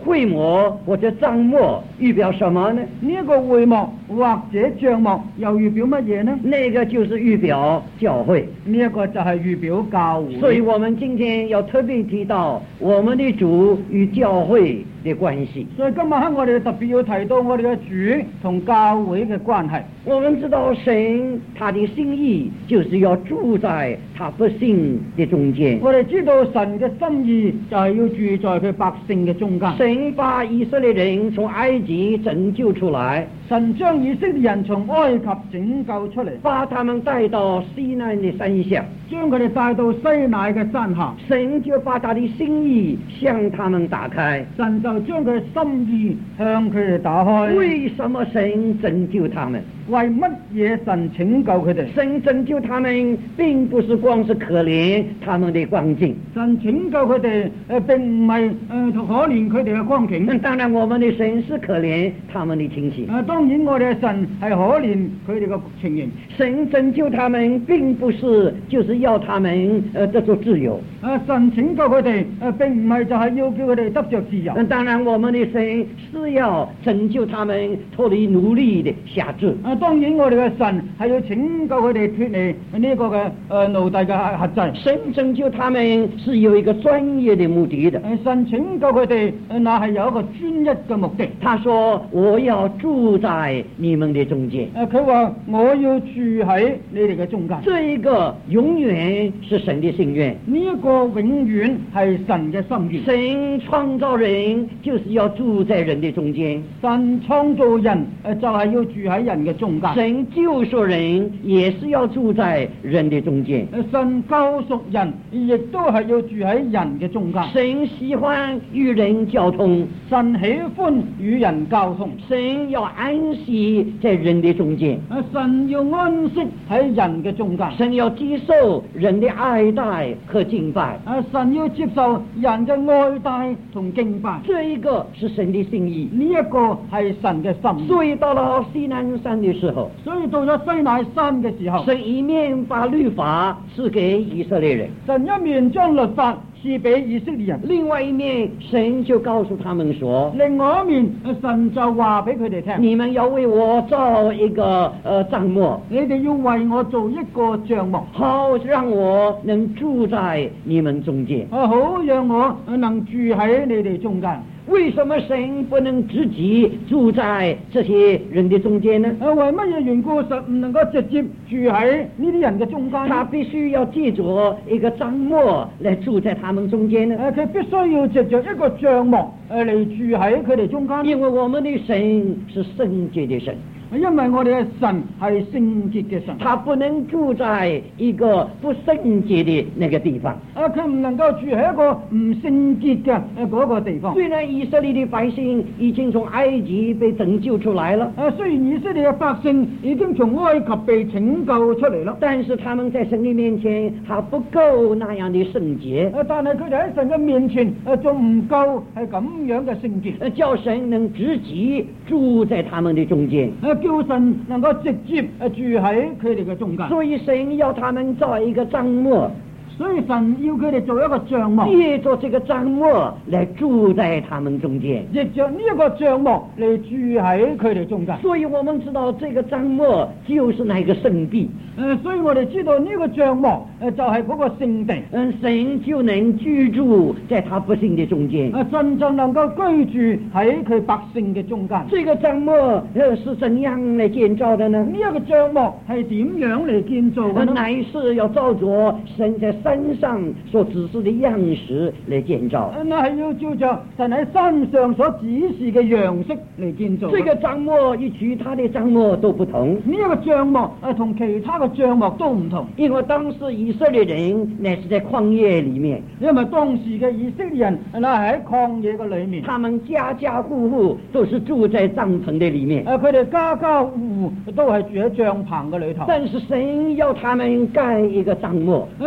Speaker 2: 會幕或者帳幕預表什麼呢？
Speaker 1: 呢一個會幕或者帳幕又預表乜嘢呢？
Speaker 2: 那個就是預表教會。
Speaker 1: 呢一個就係預表教會。
Speaker 2: 所以我們今天要特別提到我們的主與教會的關係。
Speaker 1: 所以今晚黑我哋特別要提到我哋嘅主同教會嘅關係。
Speaker 2: 我們知道神他的心意就是要住在他百姓的中間。
Speaker 1: 我哋知道神嘅心意就係要住在佢百姓嘅中間。
Speaker 2: 神把以色列人從埃及拯救出來，
Speaker 1: 神將以色列人從埃及拯救出嚟，
Speaker 2: 把他們帶到西奈的山下，
Speaker 1: 將佢哋帶到西乃嘅山下。
Speaker 2: 神就把他的心意向他們打開，
Speaker 1: 神就將佢嘅心意向佢哋打開。
Speaker 2: 為什麼神拯救他們？
Speaker 1: 為乜嘢神拯救佢哋？
Speaker 2: 神拯救他們並不是光是可憐他們的光景，
Speaker 1: 神拯救佢哋誒並唔係誒可憐佢哋嘅光景。
Speaker 2: 當然我們的神是可憐他們的情形。
Speaker 1: 誒當然我哋嘅神係可憐佢哋嘅情形。
Speaker 2: 神拯救他們並不是就是要他們誒得到自由。
Speaker 1: 誒神拯救佢哋誒並唔係就係要叫佢哋得着自由。
Speaker 2: 當然我們的神是要拯救他們脫離奴隸的轄制。
Speaker 1: 當然我哋嘅神係要拯救佢哋脫離呢個嘅誒奴隸嘅轄制。
Speaker 2: 神拯救他們是有一個專業的目的的。
Speaker 1: 神拯救佢哋那係有一個專一嘅目的。
Speaker 2: 他說我要住在你們的中間。
Speaker 1: 誒佢話我要住喺你哋嘅中間。
Speaker 2: 這一個永遠是神的心願。
Speaker 1: 呢一個永遠係神嘅心願。
Speaker 2: 神創造人就是要住在人的中間。
Speaker 1: 神創造人誒就係要住喺人嘅中間。
Speaker 2: 神救贖人也是要住在人的中間。
Speaker 1: 神救贖人亦都係要住喺人嘅中間。
Speaker 2: 神喜歡與人交通，
Speaker 1: 神喜歡與人交通。
Speaker 2: 神要安息在人的中間。
Speaker 1: 神要安息喺人嘅中間。
Speaker 2: 神要接受人的愛戴和敬拜。
Speaker 1: 神要接受人嘅愛戴同敬拜。
Speaker 2: 這一個是神的心意。
Speaker 1: 呢一個係神嘅心意。
Speaker 2: 所以到了西南山的時候，
Speaker 1: 所以到咗西乃山嘅時候，
Speaker 2: 神一面把律法賜給以色列人，
Speaker 1: 神一面將律法賜俾以色列人，
Speaker 2: 另外一面神就告訴他們說，
Speaker 1: 另外一面神就話俾佢哋聽，
Speaker 2: 你們要為我造一個呃帳幕，
Speaker 1: 你哋要為我做一個帳幕，
Speaker 2: 好讓我能住在你們中間，
Speaker 1: 啊好讓我能住喺你哋中間。
Speaker 2: 為什麼神不能自己住在這些人的中間呢？
Speaker 1: 啊，為乜嘢緣故神唔能夠直接住喺呢啲人嘅中間？
Speaker 2: 他必須要借着一個帳幕來住在他們中間呢？
Speaker 1: 誒，佢必須要藉着一個帳幕誒嚟住喺佢哋中間。
Speaker 2: 因為我們的神是聖潔的神。
Speaker 1: 因為我哋嘅神係聖潔嘅神，
Speaker 2: 他不能住在一個不聖潔的那個地方。
Speaker 1: 啊，佢唔能夠住喺一個唔聖潔嘅誒嗰個地方。
Speaker 2: 雖然以色列的百姓已經從埃及被拯救出來了，
Speaker 1: 啊，雖然以色列嘅百姓已經從埃及被拯救出嚟啦，
Speaker 2: 但是他們在神的面前還不夠那樣的聖潔。
Speaker 1: 啊，但係佢哋喺神嘅面前誒仲唔夠係咁樣嘅聖潔，
Speaker 2: 叫神能直接住在他們的中間。
Speaker 1: 叫神能夠直接誒住喺佢哋嘅中間，
Speaker 2: 所以神要他們造一個帳幕，
Speaker 1: 所以神要佢哋做一個帳幕，
Speaker 2: 借着這個帳幕來住在他們中間，
Speaker 1: 藉着呢一個帳幕嚟住喺佢哋中間。
Speaker 2: 所以我們知道這個帳幕就是那個聖地。
Speaker 1: 誒，所以我哋知道呢個帳幕誒就係嗰個聖地，
Speaker 2: 嗯，神就能居住在他百姓的中間，
Speaker 1: 啊，神就能夠居住喺佢百姓嘅中間。
Speaker 2: 這個帳幕呃是怎樣來建造的呢？
Speaker 1: 呢一個帳幕係點樣嚟建造嘅呢？
Speaker 2: 乃是要照着神在山上所指示的樣式嚟建造。
Speaker 1: 那係要照着神喺山上所指示嘅樣式嚟建造。
Speaker 2: 這個帳幕與其他的帳幕都不同。
Speaker 1: 呢一個帳幕啊，同其他嘅帳幕都唔同。
Speaker 2: 因為當時以色列人乃是在曠野裏面，
Speaker 1: 因為當時嘅以色列人那係喺曠野嘅裏面，
Speaker 2: 他們家家戶戶都是住在帳篷的裏面。
Speaker 1: 誒，佢哋家家戶戶都係住喺帳篷嘅裏頭。
Speaker 2: 但是神要他們蓋一個帳幕。
Speaker 1: 誒，但係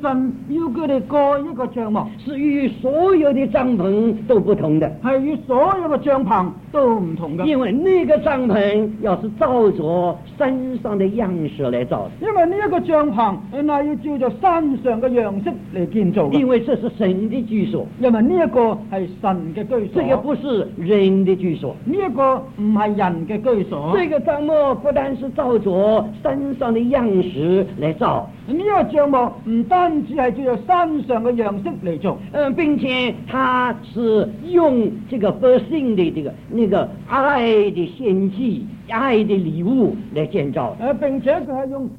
Speaker 1: 神要佢哋過一個帳幕，
Speaker 2: 是與所有的帳篷都不同的。
Speaker 1: 係與所有嘅帳篷都唔同嘅。
Speaker 2: 因為那個帳篷要是照着山上的樣式來造，
Speaker 1: 因為呢一個帳篷係要照着山上嘅樣式嚟建造嘅。
Speaker 2: 因為這是神的居所，
Speaker 1: 因為呢一個係神嘅居所，
Speaker 2: 這個不是人的居所。
Speaker 1: 呢一個唔係人嘅居所。
Speaker 2: 這個帳幕不但是照着山上的樣式來造，
Speaker 1: 呢一個帳幕唔單止係照着山上嘅樣式嚟做，
Speaker 2: 嗯，並且它是用這個百姓的這個那個愛的獻祭、愛的禮物來建造。
Speaker 1: 誒，並且佢係用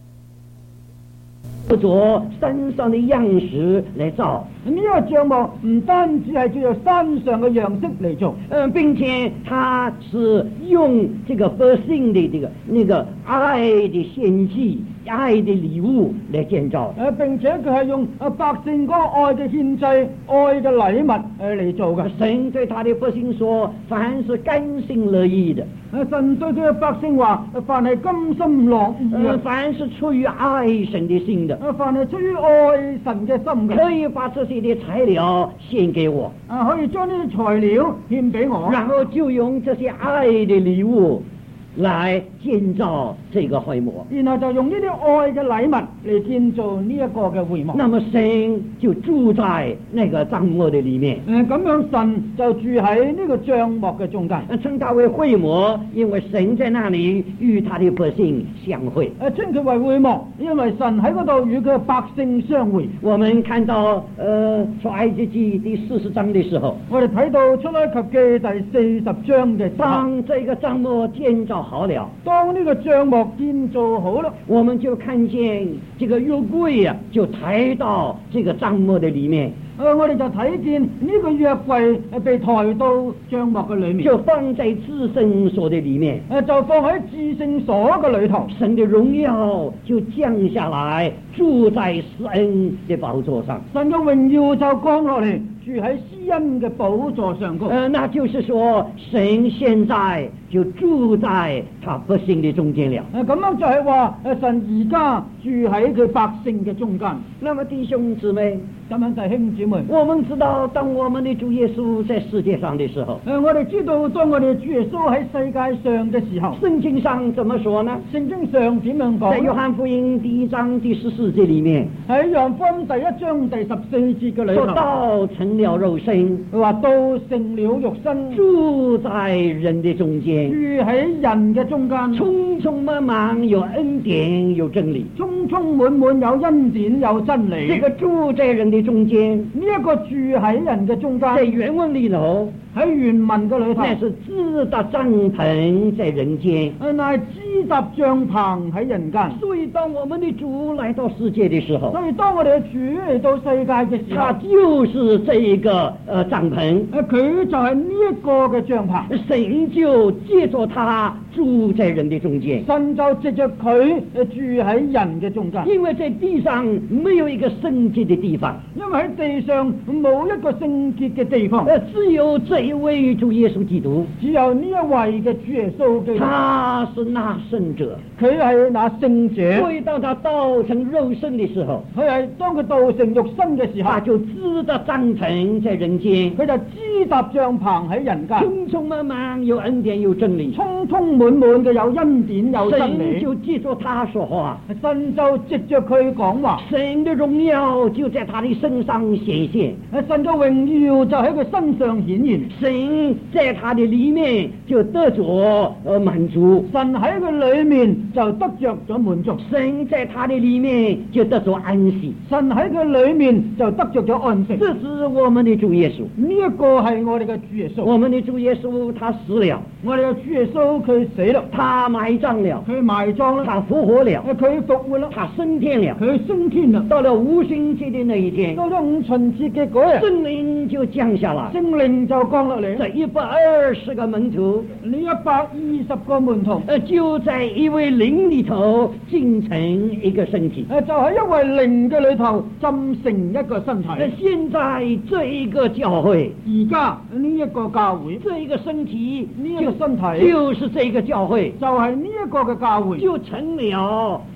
Speaker 2: 照着山上的樣式來造。
Speaker 1: 呢一個帳幕唔單止係照着山上嘅樣式嚟做，
Speaker 2: 嗯，並且它是用這個百姓的這個那個愛的獻祭、愛的禮物來建造。
Speaker 1: 誒，並且佢係用啊百姓嗰個愛嘅獻祭、愛嘅禮物誒嚟做嘅。
Speaker 2: 神對他的百姓說：凡是甘心樂意的。
Speaker 1: 誒，神對佢嘅百姓話：凡係甘心樂意嘅，
Speaker 2: 凡是出於愛神的心的，
Speaker 1: 誒，凡係出於愛神嘅心嘅，
Speaker 2: 可以把這些的材料獻給我，
Speaker 1: 啊，可以將呢啲材料獻俾我，
Speaker 2: 然後就用這些愛的禮物來建造這個會幕，
Speaker 1: 然後就用呢啲愛嘅禮物嚟建造呢一個嘅會幕。
Speaker 2: 那麼神就住在那個帳幕的裏面。
Speaker 1: 誒，咁樣神就住喺呢個帳幕嘅中間。
Speaker 2: 稱它為會幕，因為神在那裏與他的百姓相會。
Speaker 1: 誒，稱佢為會幕，因為神喺嗰度與佢嘅百姓相會。
Speaker 2: 我們看到，呃，出埃及記第四十章的時候，
Speaker 1: 我哋睇到出埃及記第四十章嘅時候，
Speaker 2: 當這個帳幕建造好了，
Speaker 1: 當呢個帳幕建造好了，
Speaker 2: 我們就看見這個約櫃啊，就抬到這個帳幕的裏面。
Speaker 1: 誒，我哋就睇見呢個約櫃誒被抬到帳幕嘅裏面，
Speaker 2: 就放在至聖所的裏面，
Speaker 1: 誒，就放喺至聖所嘅裏頭。
Speaker 2: 神的榮耀就降下來，住在施恩的寶座上。
Speaker 1: 神嘅榮耀就降落嚟，住喺施恩嘅寶座上高。
Speaker 2: 呃，那就是說，神現在就住在他百姓的中間了。
Speaker 1: 誒，咁樣就係話，誒，神而家住喺佢百姓嘅中間。
Speaker 2: 那麼弟兄姊妹，
Speaker 1: 咁樣弟兄姊妹，
Speaker 2: 我們知道，當我們的主耶穌在世界上的時候，
Speaker 1: 誒，我哋知道當我哋主耶穌喺世界上嘅時候，
Speaker 2: 聖經上怎麼說呢？
Speaker 1: 聖經上點樣講？
Speaker 2: 在約翰福音第一章第十四節裏面，
Speaker 1: 喺約翰福音第一章第十四節嘅裏頭，
Speaker 2: 說道成了肉身，
Speaker 1: 佢話道成了肉身，
Speaker 2: 住在人的中間，
Speaker 1: 住喺人嘅中間，
Speaker 2: 充充滿滿有恩典有真理，
Speaker 1: 充充滿滿有恩典有真理。
Speaker 2: 這個住在人的中間，
Speaker 1: 呢一個住喺人嘅中間，
Speaker 2: 在原文裏頭，
Speaker 1: 喺原文嘅裏頭，
Speaker 2: 那是支搭帳篷在人間，
Speaker 1: 誒，乃係支搭帳篷喺人間。
Speaker 2: 所以當我們的主來到世界的時候，
Speaker 1: 所以當我哋嘅主嚟到世界嘅時候，
Speaker 2: 他就是這一個呃帳篷，
Speaker 1: 誒，佢就係呢一個嘅帳篷，
Speaker 2: 神就借着他住在人的中間，
Speaker 1: 神就藉着佢誒住喺人嘅中間。
Speaker 2: 因為在地上沒有一個聖潔的地方，
Speaker 1: 因為喺地上冇一個聖潔嘅地方，
Speaker 2: 呃，只有這一位主耶穌基督，
Speaker 1: 只有呢一位嘅主耶穌基督，
Speaker 2: 他是那聖者，
Speaker 1: 佢係那聖者。
Speaker 2: 所以當他道成肉身的時候，
Speaker 1: 佢係當佢道成肉身嘅時候，
Speaker 2: 他就支搭帳篷在人間，
Speaker 1: 佢就支搭帳篷喺人間，
Speaker 2: 充充滿滿有恩典有真理，
Speaker 1: 充充滿滿嘅有恩典有真理。
Speaker 2: 神就借着他說話，
Speaker 1: 神就藉着佢講話，
Speaker 2: 神的榮耀就在他的身上顯現，
Speaker 1: 神嘅榮耀就喺佢身上顯現，
Speaker 2: 神在他的裏面就得着呃滿足，
Speaker 1: 神喺佢裏面就得着咗滿足，
Speaker 2: 神在他的裏面就得着安息，
Speaker 1: 神喺佢裏面就得着咗安息。
Speaker 2: 這是我們的主耶穌，
Speaker 1: 呢一個係我哋嘅主耶穌。
Speaker 2: 我們的主耶穌他死了，
Speaker 1: 我哋嘅主耶穌佢死啦，
Speaker 2: 他埋葬了，
Speaker 1: 佢埋葬啦，
Speaker 2: 他復活了，
Speaker 1: 佢復活啦，
Speaker 2: 他升天了，
Speaker 1: 佢升天啦。
Speaker 2: 到了五旬節的那一天，
Speaker 1: 到咗五旬節嘅嗰日，
Speaker 2: 聖靈就降下來，
Speaker 1: 聖靈就降落嚟。
Speaker 2: 這一百二十個門徒，
Speaker 1: 呢一百二十個門徒，
Speaker 2: 呃，就在一位靈裏頭浸成一個身體。
Speaker 1: 誒，就喺一位靈嘅裏頭浸成一個身體。
Speaker 2: 呃，現在這一個教會，
Speaker 1: 而家呢一個教會，
Speaker 2: 這一個身體，
Speaker 1: 呢一個身體，
Speaker 2: 就是這個教會，
Speaker 1: 就係呢一個嘅教會，
Speaker 2: 就成了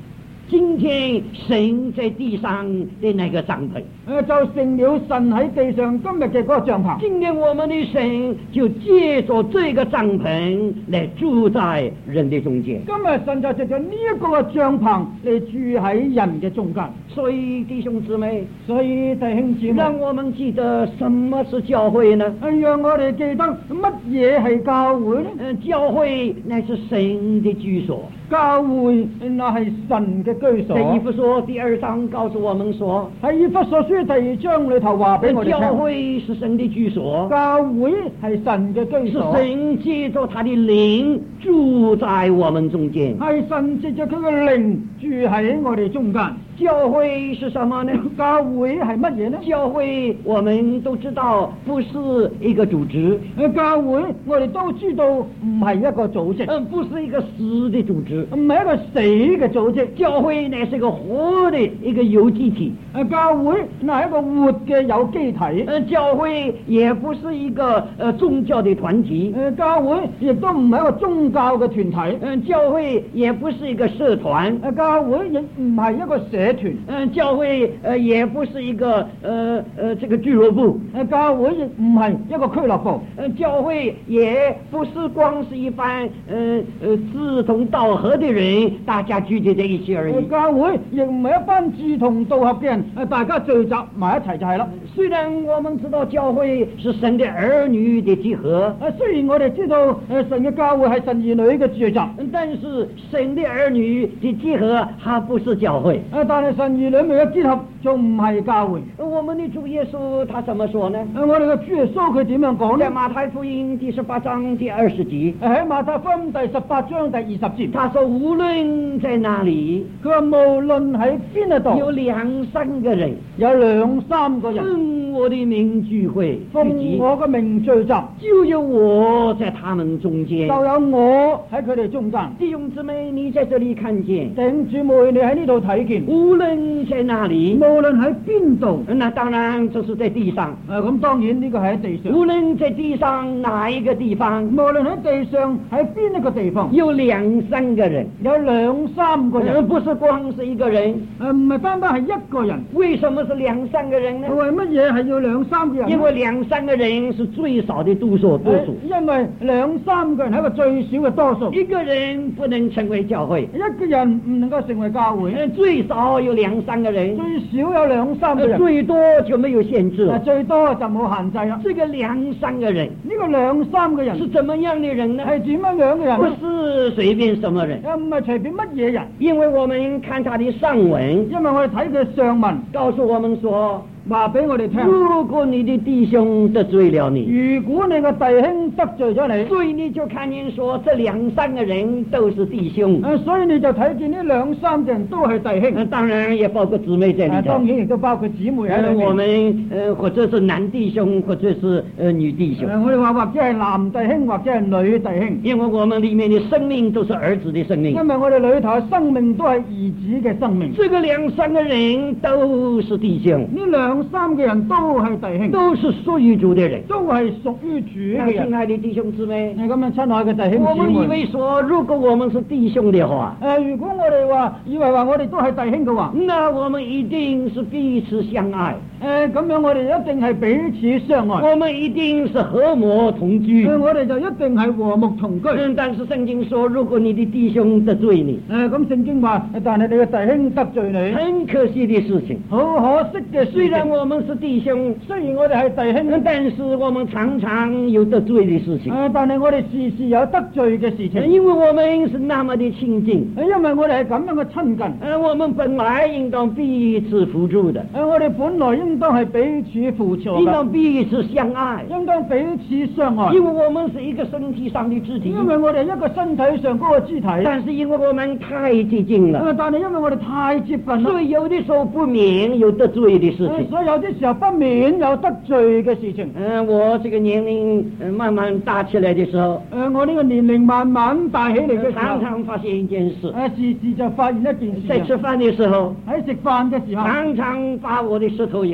Speaker 2: 今天神在地上的那个帳篷，
Speaker 1: 誒就成了神喺地上今日嘅嗰個帳篷。
Speaker 2: 今天我們的神就借着這個帳篷來住在人的中間。
Speaker 1: 今日神就藉着呢一個嘅帳篷嚟住喺人嘅中間。
Speaker 2: 所以弟兄姊妹，
Speaker 1: 所以弟兄姊妹，
Speaker 2: 讓我們記得什麼是教會呢？
Speaker 1: 誒讓我哋記得乜嘢係教會呢？
Speaker 2: 嗯，教會乃是神的居所。
Speaker 1: 教會那係神嘅居所。
Speaker 2: 在以弗所第二章告訴我們說，
Speaker 1: 喺以弗所書第二章裏頭話俾我哋聽，
Speaker 2: 教會是神的居所，
Speaker 1: 教會係神嘅居所，
Speaker 2: 是神借着他的靈住在我們中間，
Speaker 1: 係神借着佢嘅靈住喺我哋中間。
Speaker 2: 教會是什麼呢？
Speaker 1: 教會係乜嘢呢？
Speaker 2: 教會我們都知道不是一個組織，
Speaker 1: 誒教會我哋都知道唔係一個組織，
Speaker 2: 嗯，不是一個死的組織，
Speaker 1: 唔係一個死嘅組織。
Speaker 2: 教會乃是一個活的一個有機體，
Speaker 1: 誒教會那係一個活嘅有機體。
Speaker 2: 嗯，教會也不是一個呃宗教的團體，
Speaker 1: 誒教會亦都唔係一個宗教嘅團體。
Speaker 2: 嗯，教會也不是一個社團，
Speaker 1: 誒教會亦唔係一個社團。
Speaker 2: 嗯，教會呃也不是一個呃呃這個俱樂部，
Speaker 1: 誒教會亦唔係一個俱樂部。
Speaker 2: 嗯，教會也不是光是一番呃呃志同道合的人，大家聚集在一起而已。
Speaker 1: 教會亦唔係一班志同道合嘅人，誒大家聚集埋一齊就係啦。
Speaker 2: 雖然我們知道教會是神的兒女的集合，
Speaker 1: 誒雖然我哋知道誒神嘅教會係神兒女嘅聚集，
Speaker 2: 但是神的兒女的集合還不是教會。
Speaker 1: 誒但係神兒女們嘅結合仲唔係教會。
Speaker 2: 我們的主耶穌他怎麼說呢？
Speaker 1: 誒我哋嘅主耶穌佢點樣講呢？
Speaker 2: 在馬太福音第十八章第二十節，
Speaker 1: 喺馬太福音第十八章第二十節，
Speaker 2: 他說無論在哪裏，
Speaker 1: 佢話無論喺邊一度，
Speaker 2: 有兩三個人，
Speaker 1: 有兩三個人
Speaker 2: 奉我的名聚會，
Speaker 1: 奉我嘅名聚集，
Speaker 2: 就有我在他們中間，
Speaker 1: 就有我喺佢哋中間。
Speaker 2: 弟兄姊妹，你在這裏看見，
Speaker 1: 弟兄姊妹，你喺呢度睇見，
Speaker 2: 無論在哪裏，
Speaker 1: 無論喺邊度，
Speaker 2: 那當然就是在地上。
Speaker 1: 誒咁當然呢個係喺地上。
Speaker 2: 無論在地上哪一個地方，
Speaker 1: 無論喺地上喺邊一個地方，
Speaker 2: 有兩三個人，
Speaker 1: 有兩三個人，
Speaker 2: 不是光是一個人。
Speaker 1: 誒唔係單單係一個人。
Speaker 2: 為什麼是兩三個人呢？
Speaker 1: 為乜嘢係要兩三個人？
Speaker 2: 因為兩三個人是最少的多數多數。
Speaker 1: 因為兩三個人係一個最少嘅多數。
Speaker 2: 一個人不能成為教會，
Speaker 1: 一個人唔能夠成為教會。
Speaker 2: 最少有兩三個人，
Speaker 1: 最少有兩三個人，
Speaker 2: 最多就沒有限制。
Speaker 1: 最多就冇限制啦。
Speaker 2: 這個兩三個人，
Speaker 1: 呢個兩三個人
Speaker 2: 是怎麼樣的人呢？
Speaker 1: 係點樣樣嘅人？
Speaker 2: 不是隨便什麼人，
Speaker 1: 又唔係隨便乜嘢人。
Speaker 2: 因為我們看他的上文，
Speaker 1: 因為我哋睇佢上文，
Speaker 2: 告訴我們說，
Speaker 1: 話俾我哋聽，
Speaker 2: 如果你的弟兄得罪了你，
Speaker 1: 如果你個弟兄得罪咗你，
Speaker 2: 所以你就看見說，這兩三個人都是弟兄。
Speaker 1: 啊，所以你就睇見呢兩三個人都係弟兄。
Speaker 2: 啊，當然也包括姊妹在裏頭。
Speaker 1: 啊，當然亦都包括姊妹喺裏面。
Speaker 2: 我們呃或者是男弟兄，或者是呃女弟兄。
Speaker 1: 啊，我哋話或者係男弟兄，或者係女弟兄。
Speaker 2: 因為我們裏面的生命都是兒子的生命。
Speaker 1: 因為我哋裏頭嘅生命都係兒子嘅生命。
Speaker 2: 這個兩三個人都是弟兄。
Speaker 1: 呢兩三個人都係弟兄，
Speaker 2: 都是屬於主的人，
Speaker 1: 都係屬於主嘅人。
Speaker 2: 親愛的弟兄姊妹，
Speaker 1: 咁樣親愛嘅弟兄姊妹，
Speaker 2: 我們以為說，如果我們是弟兄的話，
Speaker 1: 誒、呃，如果我哋話以為話我哋都係弟兄嘅話，
Speaker 2: 那我們一定是彼此相愛。
Speaker 1: 誒、呃，咁樣我哋一定係彼此相愛。
Speaker 2: 我們一定是和睦同居。
Speaker 1: 呃、我哋就一定係和睦同居。
Speaker 2: 嗯，但是聖經說，如果你的弟兄得罪你，
Speaker 1: 誒、呃，咁聖經話，但係你嘅弟兄得罪你，
Speaker 2: 很可惜的事情，
Speaker 1: 好可惜嘅。
Speaker 2: 雖然我們是弟兄，
Speaker 1: 雖然我哋係弟兄，
Speaker 2: 但是我們常常有得罪的事情。
Speaker 1: 誒、呃，但係我哋時時有得罪嘅事情，
Speaker 2: 因為我們是那麼的親近，
Speaker 1: 誒，因為我哋係咁樣嘅親近。誒、
Speaker 2: 呃，我們本來應當彼此扶助的。誒、
Speaker 1: 呃，我哋本來應當係彼此扶助，
Speaker 2: 應當彼此相愛，
Speaker 1: 應當彼此相愛。
Speaker 2: 因為我們是一個身體上的肢體，
Speaker 1: 因為我哋一個身體上嗰個肢體，
Speaker 2: 但是因為我們太接近了，
Speaker 1: 呃、但係因為我哋太接近啦，
Speaker 2: 所以有的時候不免有得罪的事情。
Speaker 1: 呃、所以有啲時候不免有得罪嘅事情。
Speaker 2: 嗯、呃，我這個年齡、呃、慢慢大起來的時候，
Speaker 1: 誒、呃，我呢個年齡慢慢大起嚟嘅時候，
Speaker 2: 常常發現一件事，
Speaker 1: 誒、呃，時時就發現一件事，
Speaker 2: 在吃飯的時候，
Speaker 1: 喺食飯嘅時候，
Speaker 2: 常常把我的舌頭咬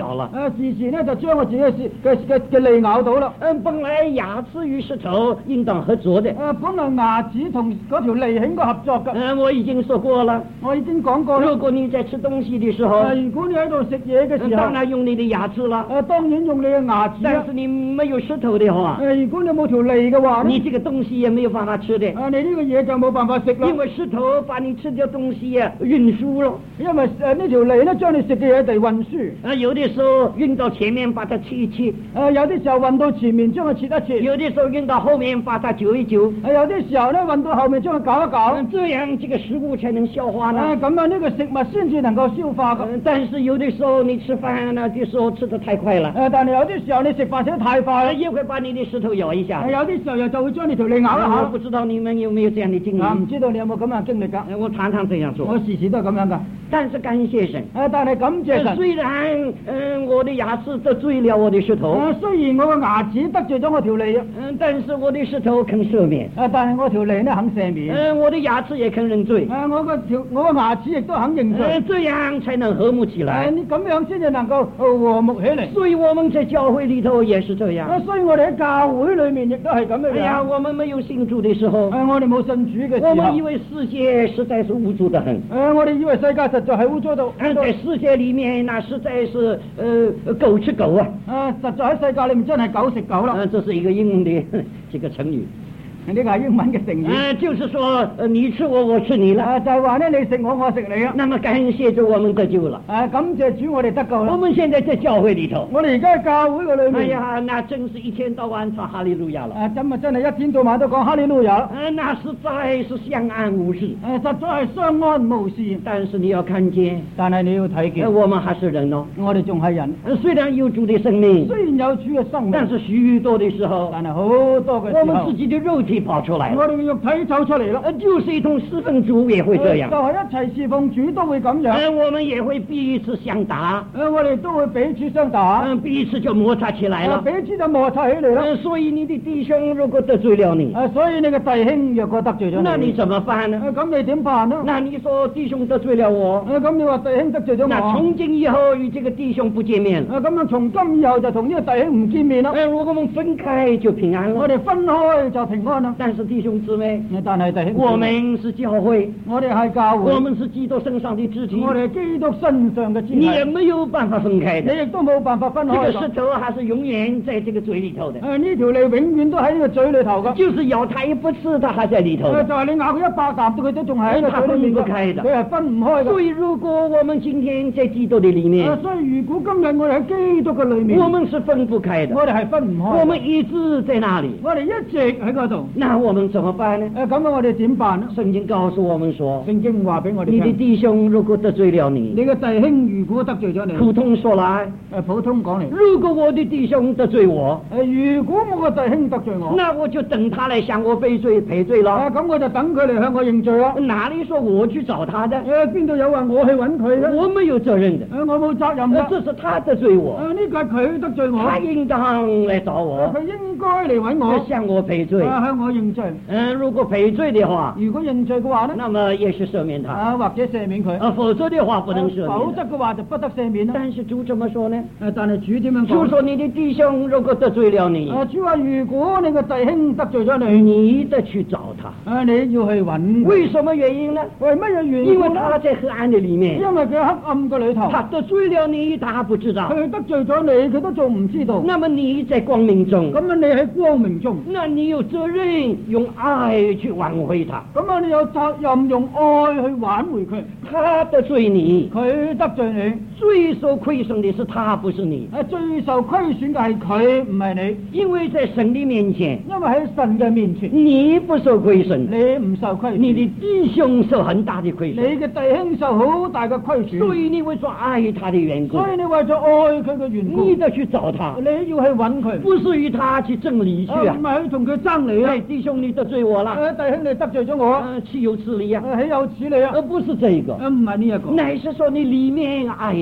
Speaker 2: 咬了。
Speaker 1: 誒時時呢就將我自己嘅嘅嘅嘅脷咬到啦。
Speaker 2: 嗯，本來牙齒與舌頭應當合作的。
Speaker 1: 誒本來牙齒同嗰條脷應該合作㗎。
Speaker 2: 嗯，我已經說過了，
Speaker 1: 我已經講過啦。
Speaker 2: 如果你在吃東西的時候，
Speaker 1: 誒如果你喺度食嘢嘅時候，
Speaker 2: 當然用你的牙齒啦。
Speaker 1: 誒當然用你嘅牙齒。
Speaker 2: 但是你沒有舌頭的話，
Speaker 1: 誒如果你冇條脷嘅話，
Speaker 2: 你這個東西也沒有辦法吃的。
Speaker 1: 啊，你呢個嘢就冇辦法食啦。
Speaker 2: 因為舌頭把你吃掉東西啊運輸咯。
Speaker 1: 因為誒呢條脷咧將你食嘅嘢嚟運輸。
Speaker 2: 啊，有的時候運到前面把它切一切。
Speaker 1: 誒有啲時候運到前面將佢切一切。
Speaker 2: 有的時候運到後面把它揪一揪。
Speaker 1: 誒有啲時候咧運到後面將佢搞一搞。
Speaker 2: 這樣這個食物才能消化呢。
Speaker 1: 誒咁啊呢個食物先至能夠消化㗎。
Speaker 2: 但是有的時候你吃飯呢，啲時候吃得太快了。
Speaker 1: 誒但係有啲時候你食飯食得太快，
Speaker 2: 也會把你的舌頭咬一下。
Speaker 1: 有啲時候又就會將你條脷咬一下。
Speaker 2: 我不知道你們有沒有這樣的經歷？
Speaker 1: 啊，唔知道你有冇咁樣經歷㗎？
Speaker 2: 我常常這樣做。
Speaker 1: 我時時都係咁樣㗎。
Speaker 2: 但是感謝神。
Speaker 1: 誒但係感謝神。
Speaker 2: 雖然嗯我的牙齒得罪了我的舌頭。
Speaker 1: 誒雖然我個牙齒得罪咗我條脷啊，
Speaker 2: 嗯，但是我的舌頭肯赦免。
Speaker 1: 誒但係我條脷呢肯赦免。
Speaker 2: 嗯，我的牙齒也肯認罪。
Speaker 1: 誒我個條我個牙齒亦都肯認罪。
Speaker 2: 誒這樣才能和睦起來。
Speaker 1: 誒你咁樣先至能夠和睦起嚟。
Speaker 2: 所以我們在教會裏頭也是這樣。
Speaker 1: 誒所以我哋喺教會裏面亦都係咁樣樣。
Speaker 2: 哎呀，我們沒有信主的時候，
Speaker 1: 誒我哋冇信主嘅時候，
Speaker 2: 我們以為世界實在是污糟得很。
Speaker 1: 誒我哋以為世界實在係污糟到。
Speaker 2: 嗯，在世界裏面那實在是呃狗吃狗啊。
Speaker 1: 誒實在喺世界裏面真係狗食狗啦。
Speaker 2: 嗯，這是一個英文的這個成語。
Speaker 1: 呢個係英文嘅成語。
Speaker 2: 嗯，就是說，呃，你吃我，我吃你了。
Speaker 1: 啊，就係話呢，你食我，我食你啊。
Speaker 2: 那麼感謝主，我們得救了。
Speaker 1: 啊，感謝主，我哋得救啦。
Speaker 2: 我們現在在教會裏頭。
Speaker 1: 我哋而家喺教會嘅裏面。
Speaker 2: 哎呀，那真是一天到晚唱哈利路亞了。
Speaker 1: 啊，咁啊真係一天到晚都講哈利路亞啦。
Speaker 2: 啊，那實在是相安無事。
Speaker 1: 誒，實在係相安無事。
Speaker 2: 但是你要看見，
Speaker 1: 但係你要睇見，
Speaker 2: 我們還是人哦。
Speaker 1: 我哋仲係人。
Speaker 2: 雖然有主的生命，
Speaker 1: 雖然有主嘅生命，
Speaker 2: 但是許多的時候，
Speaker 1: 但係好多嘅時候，
Speaker 2: 我們自己的肉體跑出來了。
Speaker 1: 我哋嘅肉體走出嚟啦。
Speaker 2: 就是一同侍奉主也會這樣。
Speaker 1: 就係一齊侍奉主都會咁樣。
Speaker 2: 我們也會彼此相打。
Speaker 1: 誒，我哋都會彼此相打。
Speaker 2: 嗯，彼此就摩擦起來了。
Speaker 1: 彼此就摩擦起嚟啦。
Speaker 2: 所以你的弟兄如果得罪了你，
Speaker 1: 誒，所以你嘅弟兄若果得罪咗你，
Speaker 2: 那你怎麼辦呢？
Speaker 1: 誒，咁你點辦呢？
Speaker 2: 那你說弟兄得罪了我，
Speaker 1: 誒，咁你話弟兄得罪咗我，
Speaker 2: 那從今以後與這個弟兄不見面。
Speaker 1: 誒，咁樣從今以後就同呢個弟兄唔見面啦。
Speaker 2: 誒，如果我們分開就平安了。
Speaker 1: 我哋分開就平安啦。
Speaker 2: 但是弟兄姊妹，
Speaker 1: 但係弟兄，
Speaker 2: 我們是教會，
Speaker 1: 我哋係教會，
Speaker 2: 我們是基督身上的肢體，
Speaker 1: 我哋係基督身上嘅肢體，
Speaker 2: 你也沒有辦法分開的，
Speaker 1: 你亦都冇辦法分開。
Speaker 2: 這個舌頭還是永遠在這個嘴裏頭的。
Speaker 1: 誒，呢條脷永遠都喺呢個嘴裏頭噶，
Speaker 2: 就是咬它一不次，它還在裏頭。
Speaker 1: 誒，就係你咬佢一百啖，佢都仲係喺個嘴裏面嘅，佢係分唔開嘅。
Speaker 2: 所以如果我們今天在基督的裏面，
Speaker 1: 所以如果今日我哋喺基督嘅裏面，
Speaker 2: 我們是分不開的，
Speaker 1: 我哋係分唔開。
Speaker 2: 我們一直在那裏，
Speaker 1: 我哋一直喺嗰度。
Speaker 2: 那我們怎麼辦呢？
Speaker 1: 誒，咁樣我哋點辦呢？
Speaker 2: 聖經告訴我們說，
Speaker 1: 聖經話俾我哋聽，
Speaker 2: 你的弟兄如果得罪了你，
Speaker 1: 你嘅弟兄如果得罪咗你，
Speaker 2: 普通說來，
Speaker 1: 誒，普通講嚟，
Speaker 2: 如果我的弟兄得罪我，
Speaker 1: 誒，如果我嘅弟兄得罪我，
Speaker 2: 那我就等他來向我賠罪賠罪咯。
Speaker 1: 誒，咁我就等佢嚟向我認罪咯。
Speaker 2: 哪裏說我去找他的？
Speaker 1: 誒，邊度有話我去揾佢嘅？
Speaker 2: 我沒有責任的。
Speaker 1: 誒，我冇責任嘅。
Speaker 2: 這是他得罪我。
Speaker 1: 誒，呢個係佢得罪我。
Speaker 2: 他應當嚟找我。
Speaker 1: 佢應該嚟揾我，
Speaker 2: 向我賠罪。
Speaker 1: 啊，向我認罪。
Speaker 2: 嗯，如果賠罪的話，
Speaker 1: 如果認罪嘅話呢，
Speaker 2: 那麼也是赦免他。
Speaker 1: 啊，或者赦免佢。
Speaker 2: 啊，否則的話不能赦免。
Speaker 1: 否則嘅話就不得赦免啦。
Speaker 2: 但是主怎麼說呢？
Speaker 1: 誒，但係主點樣講？
Speaker 2: 主說你的弟兄如果得罪了你，
Speaker 1: 啊，主話如果你嘅弟兄得罪咗你，
Speaker 2: 你得去找他。
Speaker 1: 啊，你要去揾。
Speaker 2: 為什麼原因呢？
Speaker 1: 為乜嘢原因？
Speaker 2: 因為他在黑暗的裏面。
Speaker 1: 因為佢喺黑暗嘅裏頭。
Speaker 2: 他得罪了你，他不知道。
Speaker 1: 佢得罪咗你，佢都仲唔知道。
Speaker 2: 那麼你在光明中，
Speaker 1: 咁啊，你喺光明中，
Speaker 2: 那你有責任用愛去挽回他。
Speaker 1: 咁啊，你有責任用愛去挽回佢。
Speaker 2: 他得罪你，
Speaker 1: 佢得罪你，
Speaker 2: 最受虧損的是他，不是你。
Speaker 1: 啊，最受虧損嘅係佢，唔係你。
Speaker 2: 因為在神的面前，
Speaker 1: 因為喺神嘅面前，
Speaker 2: 你不受虧損，
Speaker 1: 你唔受虧損，
Speaker 2: 你的弟兄受很大的虧損，
Speaker 1: 你嘅弟兄受好大嘅虧損。
Speaker 2: 所以你為咗愛他的緣故，
Speaker 1: 所以你為咗愛佢嘅緣故，
Speaker 2: 你得去找他，
Speaker 1: 你要去揾佢，
Speaker 2: 不是與他去爭理去啊，
Speaker 1: 唔係去同佢爭理啊。
Speaker 2: 弟兄你得罪我啦，
Speaker 1: 弟兄你得罪咗我，
Speaker 2: 豈有此理啊？
Speaker 1: 豈有此理啊？
Speaker 2: 而不是這個，
Speaker 1: 唔係呢一個，
Speaker 2: 乃是說你裏面愛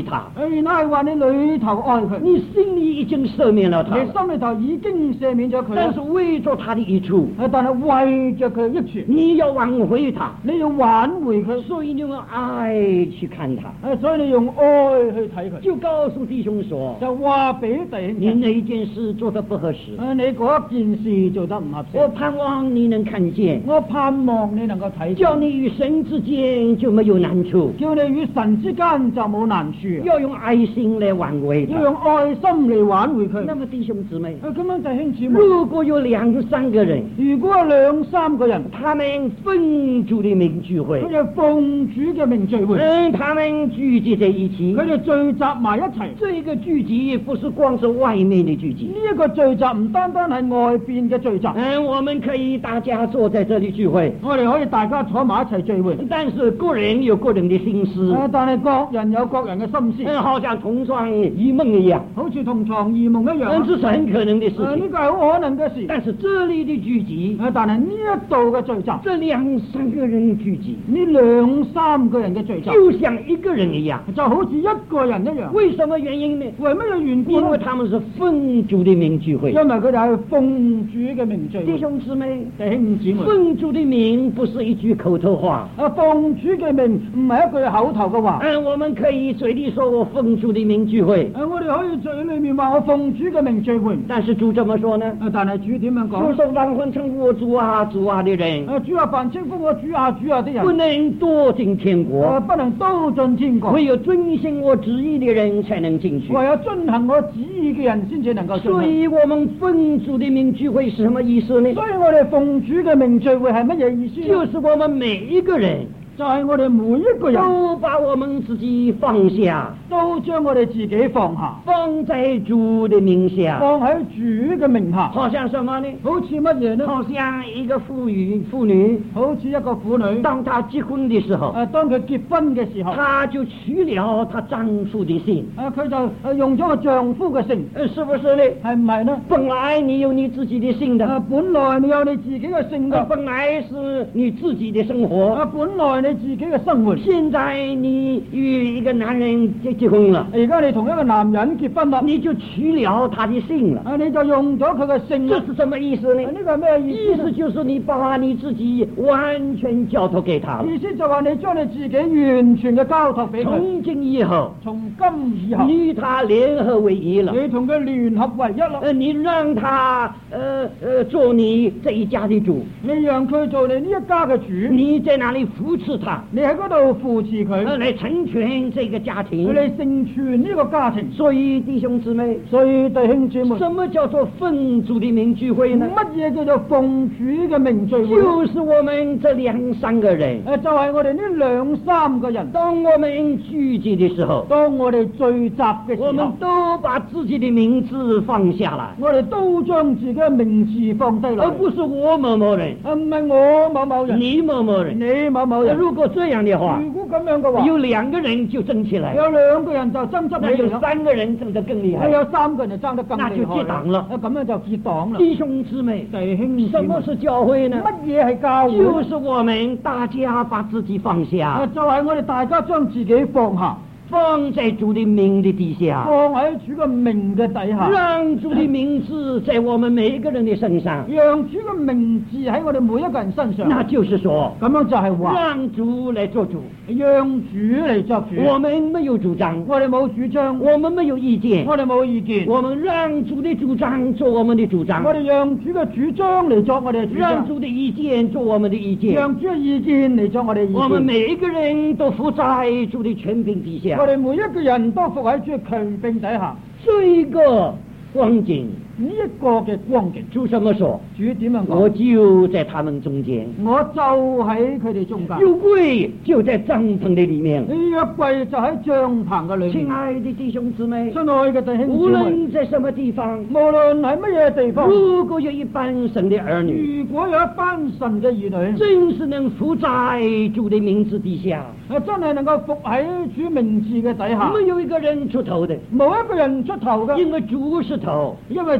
Speaker 2: 他，
Speaker 1: 而乃係話你裏頭愛佢，
Speaker 2: 你心裏已經赦免了他
Speaker 1: 你，心裏頭已經赦免咗佢啦，
Speaker 2: 但是為咗他的益處，
Speaker 1: 但係為着佢益處，
Speaker 2: 你要挽回他，
Speaker 1: 你要挽回佢，
Speaker 2: 所以你用愛去看他，
Speaker 1: 所以你用愛去睇佢，
Speaker 2: 就告訴弟兄說，
Speaker 1: 就話俾弟兄
Speaker 2: 你那件事做得不合適，
Speaker 1: 你嗰一件事做得唔合適，
Speaker 2: 我盼望你能看見，
Speaker 1: 我盼望你能夠睇見，
Speaker 2: 叫你與神之間就沒有難處，
Speaker 1: 叫你與神之間就冇難處，
Speaker 2: 要用愛心來挽回他，
Speaker 1: 要用愛心嚟挽回佢。
Speaker 2: 那麼弟兄姊妹，
Speaker 1: 咁樣弟兄姊妹，
Speaker 2: 如果有兩三個人，
Speaker 1: 如果有兩三個人，
Speaker 2: 他們奉主的名聚會，
Speaker 1: 佢哋奉主嘅名聚會，
Speaker 2: 嗯，他們聚集在一起，
Speaker 1: 佢哋聚集埋一齊。
Speaker 2: 這個聚集不是光是外面的聚集，
Speaker 1: 呢一個聚集唔單單係外邊嘅聚集。
Speaker 2: 嗯，我們可以大家坐在這裏聚會，
Speaker 1: 我哋可以大家坐埋一齊聚會，
Speaker 2: 但是個人有個人的心思，
Speaker 1: 啊、但係各人有各人嘅心思，
Speaker 2: 嗯，好像同床異夢一樣，
Speaker 1: 好似同床異夢一樣。
Speaker 2: 嗯，這是很可能的事情。
Speaker 1: 呢、啊這個係好可能嘅事。
Speaker 2: 但是這裏的聚集，
Speaker 1: 啊、但係呢一度嘅聚集，
Speaker 2: 這兩三個人聚集，
Speaker 1: 呢兩三個人嘅聚集，
Speaker 2: 就像一個人一樣，
Speaker 1: 就好似一個人一樣。
Speaker 2: 為什麼原因呢？
Speaker 1: 為乜嘢緣故？
Speaker 2: 因為他們是奉主的名聚會，
Speaker 1: 因為佢哋係奉主嘅名聚會。
Speaker 2: 弟兄姊妹，
Speaker 1: 弟兄姊妹，
Speaker 2: 奉主的名不是一句口頭話，
Speaker 1: 啊，奉主嘅名唔係一句口頭嘅話。
Speaker 2: 嗯，我們可以嘴裏說我奉主的名聚會，
Speaker 1: 啊，我哋可以嘴裏面話我奉主嘅名聚會，
Speaker 2: 但是主怎麼說呢？
Speaker 1: 啊，但係主點樣講？
Speaker 2: 主說凡稱呼我主啊主啊的人，
Speaker 1: 啊，主啊凡稱呼我主啊主啊的人，
Speaker 2: 不能多進天國，
Speaker 1: 啊，不能都進天國，
Speaker 2: 唯有遵行我旨意的人才能進去，
Speaker 1: 唯有遵行我旨意嘅人先至能夠進去。
Speaker 2: 所以我們奉主的名聚會是什麼意思呢？
Speaker 1: 所以我哋奉主嘅名聚會係乜嘢意思？
Speaker 2: 就是我們每一個人，
Speaker 1: 就係我哋每一個人
Speaker 2: 都把我們自己放下，
Speaker 1: 都將我哋自己放下，
Speaker 2: 放在主的名下，
Speaker 1: 放喺主嘅名下。
Speaker 2: 好像什麼呢？
Speaker 1: 好似乜嘢呢？
Speaker 2: 好像一個婦女，婦女，
Speaker 1: 好似一個婦女，
Speaker 2: 當她結婚的時候，
Speaker 1: 誒，當佢結婚嘅時候，
Speaker 2: 她就取了她丈夫的姓，
Speaker 1: 誒，佢就誒用咗個丈夫嘅姓，
Speaker 2: 誒，是不是呢？
Speaker 1: 係唔係呢？
Speaker 2: 本來你有你自己的姓的，
Speaker 1: 誒，本來你有你自己嘅姓嘅，
Speaker 2: 本來是你自己的生活，
Speaker 1: 誒，本來你自己嘅生活，
Speaker 2: 現在你與一個男人結結婚了，
Speaker 1: 而家你同一個男人結婚啦，
Speaker 2: 你就取了他的姓了，
Speaker 1: 啊，你就用咗佢嘅姓，
Speaker 2: 這是什麼意思呢？
Speaker 1: 呢個係咩意思？
Speaker 2: 意思就是你把你自己完全交託給他，
Speaker 1: 意思就話你將你自己完全嘅交託俾佢，
Speaker 2: 從今以後，
Speaker 1: 從今以後，
Speaker 2: 你與他聯合為一了，
Speaker 1: 你同佢聯合為一啦，
Speaker 2: 呃，你讓他，呃呃，做你這一家的主，
Speaker 1: 你讓佢做你呢一家嘅主，
Speaker 2: 你在那裏扶持他，
Speaker 1: 你喺嗰度扶持佢，
Speaker 2: 呃，來成全這個家庭，
Speaker 1: 嚟成全呢個家庭。
Speaker 2: 所以弟兄姊妹，
Speaker 1: 所以弟兄姊妹，
Speaker 2: 什麼叫做奉主的名聚會呢？
Speaker 1: 乜嘢叫做奉主嘅名聚會？
Speaker 2: 就是我們這兩三個人，
Speaker 1: 誒，就係我哋呢兩三個人，
Speaker 2: 當我們聚集的時候，
Speaker 1: 當我哋聚集嘅時候，
Speaker 2: 我們都把自己的名字放下來，
Speaker 1: 我哋都將自己嘅名字放低落，
Speaker 2: 而不是我某某人，
Speaker 1: 唔係我某某人，
Speaker 2: 你某某人，
Speaker 1: 你某某人。
Speaker 2: 如果這樣的話，
Speaker 1: 如果咁樣嘅話，
Speaker 2: 有兩個人就爭起來，
Speaker 1: 有兩個人就爭執
Speaker 2: 那有
Speaker 1: 起嚟，
Speaker 2: 三個人爭得更厲害，
Speaker 1: 有三個人就爭得更厲害，
Speaker 2: 那就結黨了。
Speaker 1: 咁樣就結黨啦。
Speaker 2: 弟兄姊妹，
Speaker 1: 弟兄姊妹，
Speaker 2: 什麼是教會呢？
Speaker 1: 乜嘢係教會？
Speaker 2: 就是我們大家把自己放下，
Speaker 1: 就係我哋大家將自己放下，
Speaker 2: 放在主的名的底下，
Speaker 1: 放喺主嘅名嘅底下，
Speaker 2: 讓主的名字在我們每一個人的身上，
Speaker 1: 讓主嘅名字喺我哋每一個人身上。
Speaker 2: 那就是說，
Speaker 1: 咁樣就係話，
Speaker 2: 讓主來做主，
Speaker 1: 讓主嚟作主。
Speaker 2: 我們沒有主張，
Speaker 1: 我哋冇主張，
Speaker 2: 我們沒有意見，
Speaker 1: 我哋冇意見。
Speaker 2: 我們讓主的主張做我們的主張，
Speaker 1: 我哋讓主嘅主張嚟作我哋嘅主張，
Speaker 2: 讓主的意見做我們的意見，
Speaker 1: 讓主嘅意見嚟作我哋嘅意見。
Speaker 2: 我們每一個人都服在主的權柄底下，
Speaker 1: 我哋每一個人都服喺主嘅權柄底下。
Speaker 2: 這一個光景，
Speaker 1: 呢一個嘅光景，
Speaker 2: 主怎麼說？
Speaker 1: 主點樣講？
Speaker 2: 我就在他們中間，
Speaker 1: 我就喺佢哋中間。
Speaker 2: 約櫃就在帳篷的裡面，
Speaker 1: 約櫃就喺帳篷嘅裏面。
Speaker 2: 親愛的弟兄姊妹，
Speaker 1: 親愛嘅弟兄姊妹，
Speaker 2: 無論在什麼地方，
Speaker 1: 無論喺乜嘢地方，
Speaker 2: 如果有一班神的兒女，
Speaker 1: 如果有一班神嘅兒女，
Speaker 2: 真是能服在主的名字底下，
Speaker 1: 真係能夠服喺主名字嘅底下，
Speaker 2: 沒有一個人出頭的，
Speaker 1: 冇一個人出頭嘅，
Speaker 2: 因為主是頭，
Speaker 1: 因為主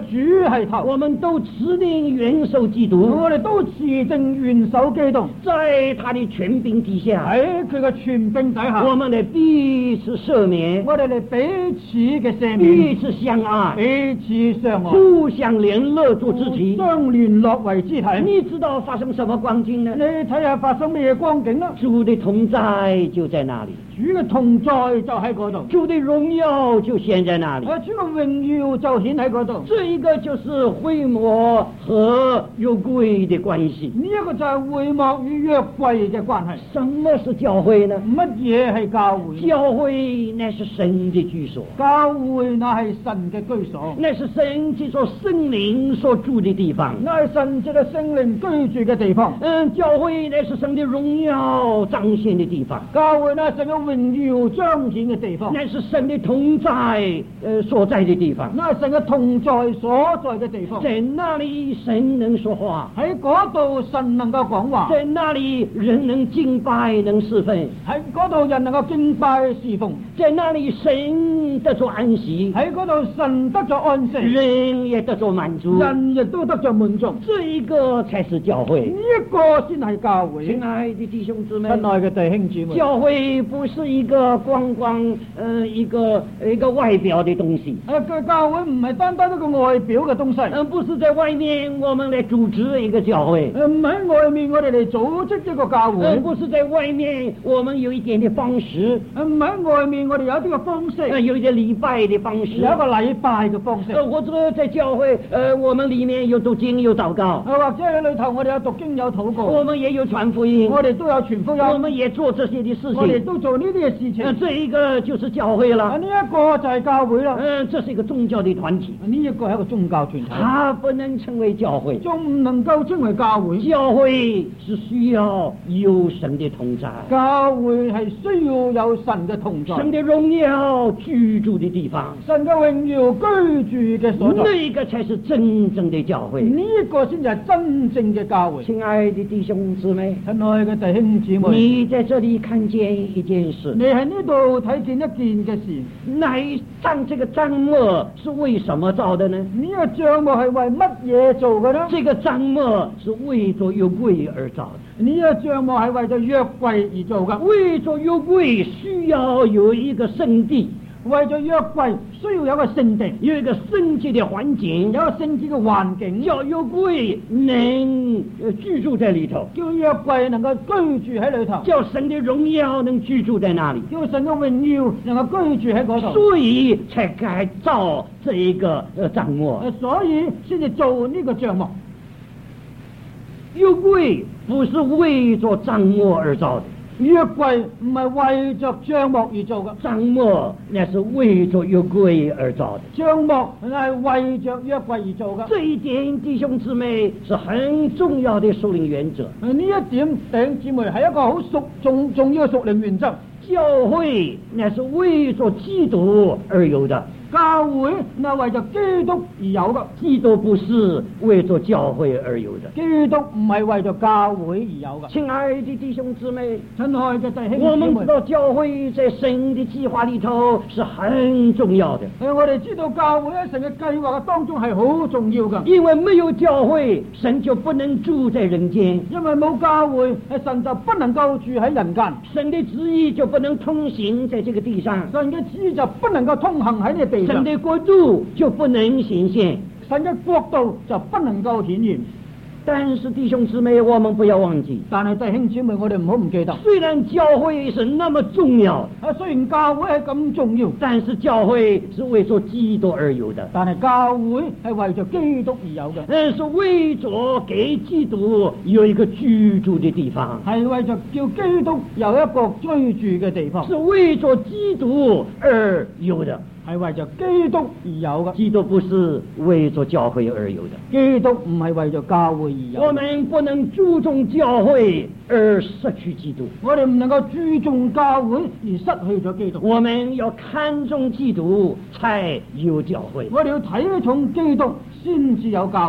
Speaker 1: 主係頭，
Speaker 2: 我們都持定元首基督，
Speaker 1: 我哋都持定元首基督，
Speaker 2: 在他的權柄底下，
Speaker 1: 喺佢嘅權柄底下，
Speaker 2: 我們嚟彼此赦免，
Speaker 1: 我哋嚟彼此嘅赦免，
Speaker 2: 彼此相愛，
Speaker 1: 彼此相愛，
Speaker 2: 互相聯絡做肢體，
Speaker 1: 相聯絡為肢體。
Speaker 2: 你知道發生什麼光景呢？
Speaker 1: 你睇下發生咩光景啦？
Speaker 2: 主的同在就在那裏，
Speaker 1: 主嘅同在就喺嗰度，
Speaker 2: 主的榮耀就顯在那裏，
Speaker 1: 啊，主嘅榮耀就顯喺嗰度。
Speaker 2: 這一個就是會幕和約櫃的關係。
Speaker 1: 呢一個就係會幕與約櫃嘅關係。
Speaker 2: 什麼是教會呢？
Speaker 1: 乜嘢係教會？
Speaker 2: 教會乃是神的居所，
Speaker 1: 教會那係神嘅居所，
Speaker 2: 那是神藉着聖靈所住的地方，
Speaker 1: 那係神藉着聖靈居住嘅地方。
Speaker 2: 嗯，教會乃是神的榮耀彰顯的地方，
Speaker 1: 教會那係神嘅榮耀彰顯嘅地方，
Speaker 2: 乃是神的同在呃所在的地方，
Speaker 1: 那係神嘅同在所在嘅地方。
Speaker 2: 在那裏神能說話，
Speaker 1: 喺嗰度神能夠講話，
Speaker 2: 在那裏人能敬拜能侍奉，
Speaker 1: 喺嗰度人能夠敬拜侍奉，
Speaker 2: 在那裏神得着安息，
Speaker 1: 喺嗰度神得咗安息，
Speaker 2: 人也得着滿足，
Speaker 1: 人亦都得咗滿足。
Speaker 2: 這一個才是教會。
Speaker 1: 呢一個先係教會。
Speaker 2: 親愛的弟兄姊妹，
Speaker 1: 親愛嘅弟兄姊妹，
Speaker 2: 教會不是一個光光呃一個一個外表的東西。
Speaker 1: 誒，個教會唔係單單一個外表嘅東西。
Speaker 2: 嗯，不是在外面我們來組織一個教會。
Speaker 1: 誒，唔喺外面我哋嚟組織一個教會。
Speaker 2: 嗯，不是在外面我們有一點的方式。
Speaker 1: 誒，唔喺外面我哋有一啲嘅方式。
Speaker 2: 嗯，有一個禮拜的方式。
Speaker 1: 有一個禮拜嘅方式。
Speaker 2: 呃，或者在教會，呃，我們裡面有讀經有禱告。
Speaker 1: 誒，或者喺裏頭我哋有讀經有禱告。
Speaker 2: 我們也有傳福音。
Speaker 1: 我哋都有傳福音。
Speaker 2: 我們也做這些的事情。
Speaker 1: 我哋都做呢啲嘅事情。
Speaker 2: 嗯，這一個就是教會啦。
Speaker 1: 呢一個就係教會啦。
Speaker 2: 嗯，這是一個宗教的團體。
Speaker 1: 呢一個係一個宗教團體。
Speaker 2: 它不能稱為教會。
Speaker 1: 仲唔能夠稱為教會。
Speaker 2: 教會是需要有神的同在。
Speaker 1: 教會係需要有神嘅同在。
Speaker 2: 神的榮耀居住的地方。
Speaker 1: 神嘅榮耀居住嘅所在。
Speaker 2: 呢個才是真正的教會。
Speaker 1: 呢一個先至係真正嘅教會。
Speaker 2: 親愛的弟兄姊妹，
Speaker 1: 親愛嘅弟兄姊妹，
Speaker 2: 你在這裡看見一件事。
Speaker 1: 你喺呢度睇見一件嘅事。
Speaker 2: 那一帳這個帳幕是為什麼造的呢？
Speaker 1: 呢個帳幕係為乜嘢做嘅呢？
Speaker 2: 這個帳幕是為咗約櫃而造的。
Speaker 1: 呢個帳幕係為咗約櫃而做嘅。
Speaker 2: 為咗約櫃需要有一個聖地。
Speaker 1: 為咗約櫃需要有一個聖地，
Speaker 2: 有一個聖潔的環境，
Speaker 1: 有一個聖潔嘅環境，
Speaker 2: 叫約櫃能居住在裏頭，
Speaker 1: 叫約櫃能夠居住喺裏頭，
Speaker 2: 叫神的榮耀能居住在那裏，
Speaker 1: 叫神嘅榮耀能夠居住喺嗰度，
Speaker 2: 所以才改造這一個帳幕，
Speaker 1: 所以先至做呢個帳幕。
Speaker 2: 約櫃不是為咗帳幕而造的。
Speaker 1: 約櫃唔係為着帳幕而做嘅，
Speaker 2: 帳幕那是為着約櫃而造的。
Speaker 1: 帳幕係為着約櫃而做嘅。
Speaker 2: 這一點弟兄姊妹是很重要的屬靈原則。
Speaker 1: 呢一點弟兄姊妹係一個好屬重重要嘅屬靈原則。
Speaker 2: 教會那是為着基督而有的。
Speaker 1: 教會那為着基督而有嘅，
Speaker 2: 基督不是為着教會而有的。
Speaker 1: 基督唔係為着教會而有嘅。
Speaker 2: 親愛的弟兄姊妹，
Speaker 1: 親愛嘅弟兄姊妹，
Speaker 2: 我們知道教會在神的計劃裏頭是很重要的。
Speaker 1: 誒，我哋知道教會喺神嘅計劃嘅當中係好重要嘅。
Speaker 2: 因為沒有教會，神就不能住在人間。
Speaker 1: 因為冇教會，誒神就不能夠住喺人間。
Speaker 2: 神的旨意就不能通行在這個地上。
Speaker 1: 神嘅旨意就不能夠通行喺呢個地。
Speaker 2: 神的國度就不能顯現，
Speaker 1: 神嘅國度就不能夠顯現。
Speaker 2: 但是弟兄姊妹，我們不要忘記。
Speaker 1: 但係弟兄姊妹，我哋唔好唔記得。
Speaker 2: 雖然教會是那麼重要，
Speaker 1: 啊，雖然教會係咁重要，
Speaker 2: 但是教會是為咗基督而有的。
Speaker 1: 但係教會係為咗基督而有嘅。
Speaker 2: 嗯，是為咗給基督有一個居住的地方，
Speaker 1: 係為咗叫基督有一個居住嘅地方。
Speaker 2: 是為咗基督而有的。
Speaker 1: 係為着基督而有嘅，
Speaker 2: 基督不是為咗教會而有的。
Speaker 1: 基督唔係為咗教會而有。
Speaker 2: 我們不能注重教會而失去基督。
Speaker 1: 我哋唔能夠注重教會而失去咗基督。
Speaker 2: 我們要看重基督才有教會。
Speaker 1: 我哋要睇重基督先至有教會。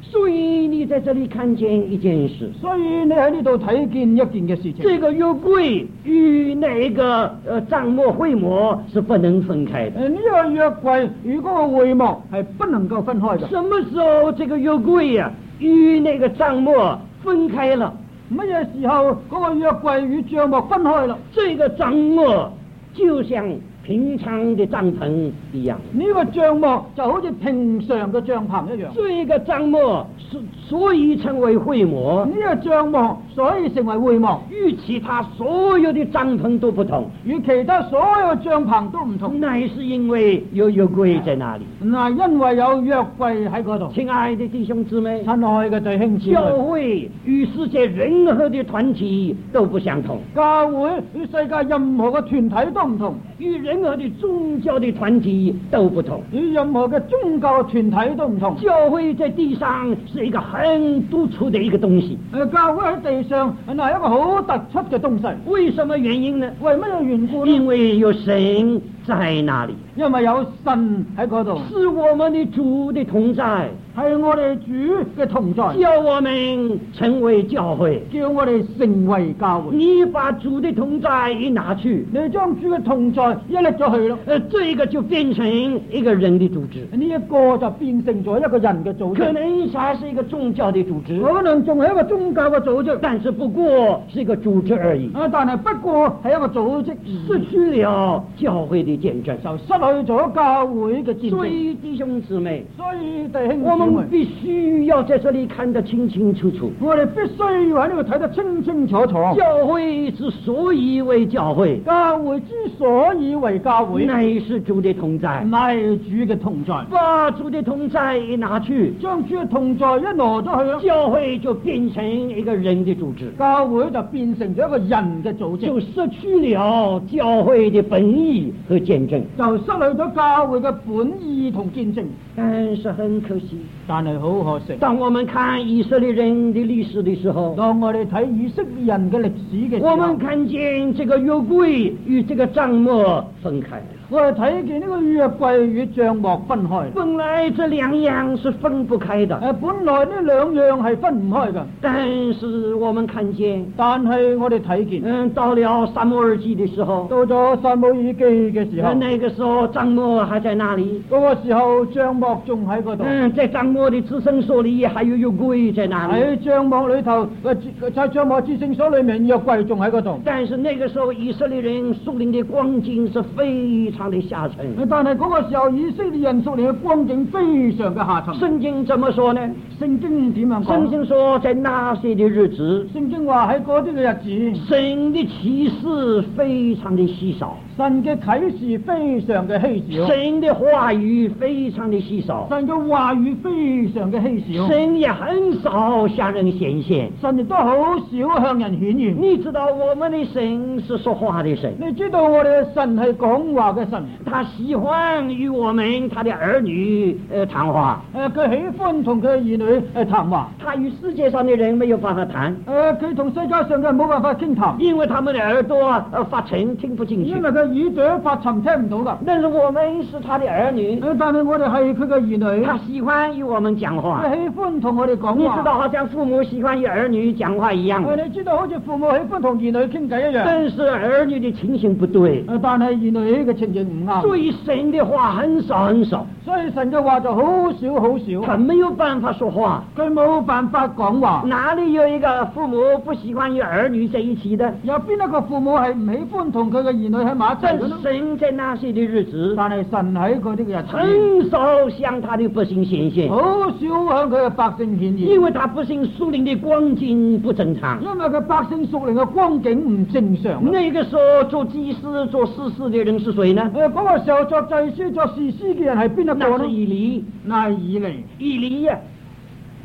Speaker 2: 所以你在这里看見一件事，
Speaker 1: 所以你喺呢度睇見一件嘅事情。
Speaker 2: 這個約櫃與那個呃帳幕會幕是不能分開的。
Speaker 1: 誒呢個約櫃與嗰個會幕係不能夠分開嘅。
Speaker 2: 什麼時候這個約櫃啊與那個帳幕分開了？
Speaker 1: 乜嘢時候嗰個約櫃與帳幕分開啦？
Speaker 2: 這個帳幕就像平常的帳篷一樣，
Speaker 1: 呢個帳幕就好似平常嘅帳篷一樣。
Speaker 2: 這個帳幕所所以成為會幕，
Speaker 1: 呢個帳幕所以成為會幕，
Speaker 2: 與其他所有的帳篷都不同，
Speaker 1: 與其他所有帳篷都唔同。
Speaker 2: 那是因為有約櫃在那裡。
Speaker 1: 嗱，因為有約櫃喺嗰度。
Speaker 2: 親愛的弟兄姊妹，
Speaker 1: 親愛嘅弟兄姊妹，
Speaker 2: 教會與世界任何的團體都不相同，
Speaker 1: 教會與世界任何嘅團體都唔同，
Speaker 2: 與任何的宗教的團體都不同，
Speaker 1: 與任何嘅宗教團體都唔同。
Speaker 2: 教會在地上是一個很突出的一個東西。
Speaker 1: 誒，教會喺地上係一個好突出嘅東西。
Speaker 2: 為什麼原因呢？
Speaker 1: 為乜嘢緣故呢？
Speaker 2: 因為有神在那裡，
Speaker 1: 因為有神喺嗰度，
Speaker 2: 是我們的主的同在，
Speaker 1: 係我哋主嘅同在，
Speaker 2: 叫我們成為教會，
Speaker 1: 叫我哋成為教會。
Speaker 2: 你把主的同在一拿去，
Speaker 1: 你將主嘅同在一拎咗去咯，
Speaker 2: 呃，這個就變成一個人的組織，
Speaker 1: 呢一個就變成咗一個人嘅組織，
Speaker 2: 可能還是一個宗教的組織，
Speaker 1: 可能仲係一個宗教嘅組織，
Speaker 2: 但是不過是一個組織而已。
Speaker 1: 啊，但係不過係一個組織，
Speaker 2: 失去了教會的見證，
Speaker 1: 就失去咗教會嘅見證。
Speaker 2: 所以弟兄姊妹，
Speaker 1: 所以弟兄姊妹，
Speaker 2: 我們必須要在這裡看得清清楚楚。
Speaker 1: 我哋必須要喺呢度睇得清清楚楚。
Speaker 2: 教會之所以為教會，
Speaker 1: 教會之所以為教會，
Speaker 2: 乃是主的同在，
Speaker 1: 乃主嘅同在。
Speaker 2: 把主的同在一拿去，
Speaker 1: 將主嘅同在一攞咗去，
Speaker 2: 教會就變成一個人的組織，
Speaker 1: 教會就變成咗一個人嘅組織，
Speaker 2: 就失去了教會的本意和見證，
Speaker 1: 就失去咗教會嘅本意同見證。
Speaker 2: 但是很可惜，
Speaker 1: 但係好可惜，
Speaker 2: 當我們看以色列人的歷史的時候，
Speaker 1: 當我哋睇以色列人嘅歷史嘅時候，
Speaker 2: 我們看見這個約櫃與這個帳幕分開。
Speaker 1: 我哋睇見呢個約櫃與帳幕分開。
Speaker 2: 本來這兩樣是分不開的，
Speaker 1: 誒，本來呢兩樣係分唔開嘅。
Speaker 2: 但是我們看見，
Speaker 1: 但係我哋睇見，
Speaker 2: 嗯，到了撒母耳記的時候，
Speaker 1: 到咗撒母耳記嘅時候，
Speaker 2: 那個時候帳幕還在那裡，
Speaker 1: 嗰個時候帳幕仲喺嗰度。
Speaker 2: 嗯，在帳幕的至聖所裡還有約櫃在那裡。
Speaker 1: 喺帳幕裏頭，誒喺帳幕至聖所裡面約櫃仲喺嗰度。
Speaker 2: 但是那個時候以色列人屬靈的光景是非常的下沉。
Speaker 1: 但係嗰個時候以色列人屬靈嘅光景非常嘅下沉。
Speaker 2: 聖經怎麼說呢？
Speaker 1: 聖經點樣講？
Speaker 2: 聖經說在那些的日子，
Speaker 1: 聖經話喺嗰啲嘅日子，
Speaker 2: 神的啟示非常的稀少，
Speaker 1: 神嘅啟示非常嘅稀少，
Speaker 2: 神的話語非常的稀少，
Speaker 1: 神嘅話語非常嘅稀少，
Speaker 2: 神也很少向人顯現，
Speaker 1: 神亦都好少向人顯現。
Speaker 2: 你知道我們的神是說話的神，
Speaker 1: 你知道我哋嘅神係講話嘅神，
Speaker 2: 他喜歡與我們他的兒女呃談話，
Speaker 1: 誒佢、呃、喜歡同佢嘅兒女誒談話，
Speaker 2: 他與世界上的人沒有辦法談，
Speaker 1: 誒佢同世界上嘅人冇辦法傾談，
Speaker 2: 因為他們的耳朵呃發沉聽不進去，
Speaker 1: 因為佢耳朵發沉聽唔到噶。
Speaker 2: 但是我們是他的兒女，
Speaker 1: 誒但係我哋係佢嘅兒女，
Speaker 2: 他喜歡與我們講話，
Speaker 1: 佢喜歡同我哋講話。
Speaker 2: 你知道好像父母喜歡與兒女講話一樣，
Speaker 1: 誒你知道好似父母喜歡同兒女傾偈一樣，
Speaker 2: 但是兒女的情形不對，
Speaker 1: 誒但係兒女嘅情形唔啱，
Speaker 2: 所以神的話很少很少，
Speaker 1: 所以神嘅話就好少好少，
Speaker 2: 他沒有辦法說話，
Speaker 1: 佢冇辦法講話。
Speaker 2: 哪裡有一個父母不喜歡與兒女在一起的？
Speaker 1: 有邊一個父母係唔喜歡同佢嘅兒女喺埋一齊嘅呢？
Speaker 2: 神在那些的日子，
Speaker 1: 但係神喺嗰啲嘅日子，
Speaker 2: 很少向他的百姓顯現，
Speaker 1: 好少向佢嘅百姓顯現，
Speaker 2: 因為他百姓屬靈的光景不正常，
Speaker 1: 因為佢百姓屬靈嘅光景唔正常。
Speaker 2: 那個時候做祭司做士師的人是誰呢？
Speaker 1: 誒嗰個時候做祭司做士師嘅人係邊一個呢？
Speaker 2: 那是以利，
Speaker 1: 那係以利，
Speaker 2: 以利呀。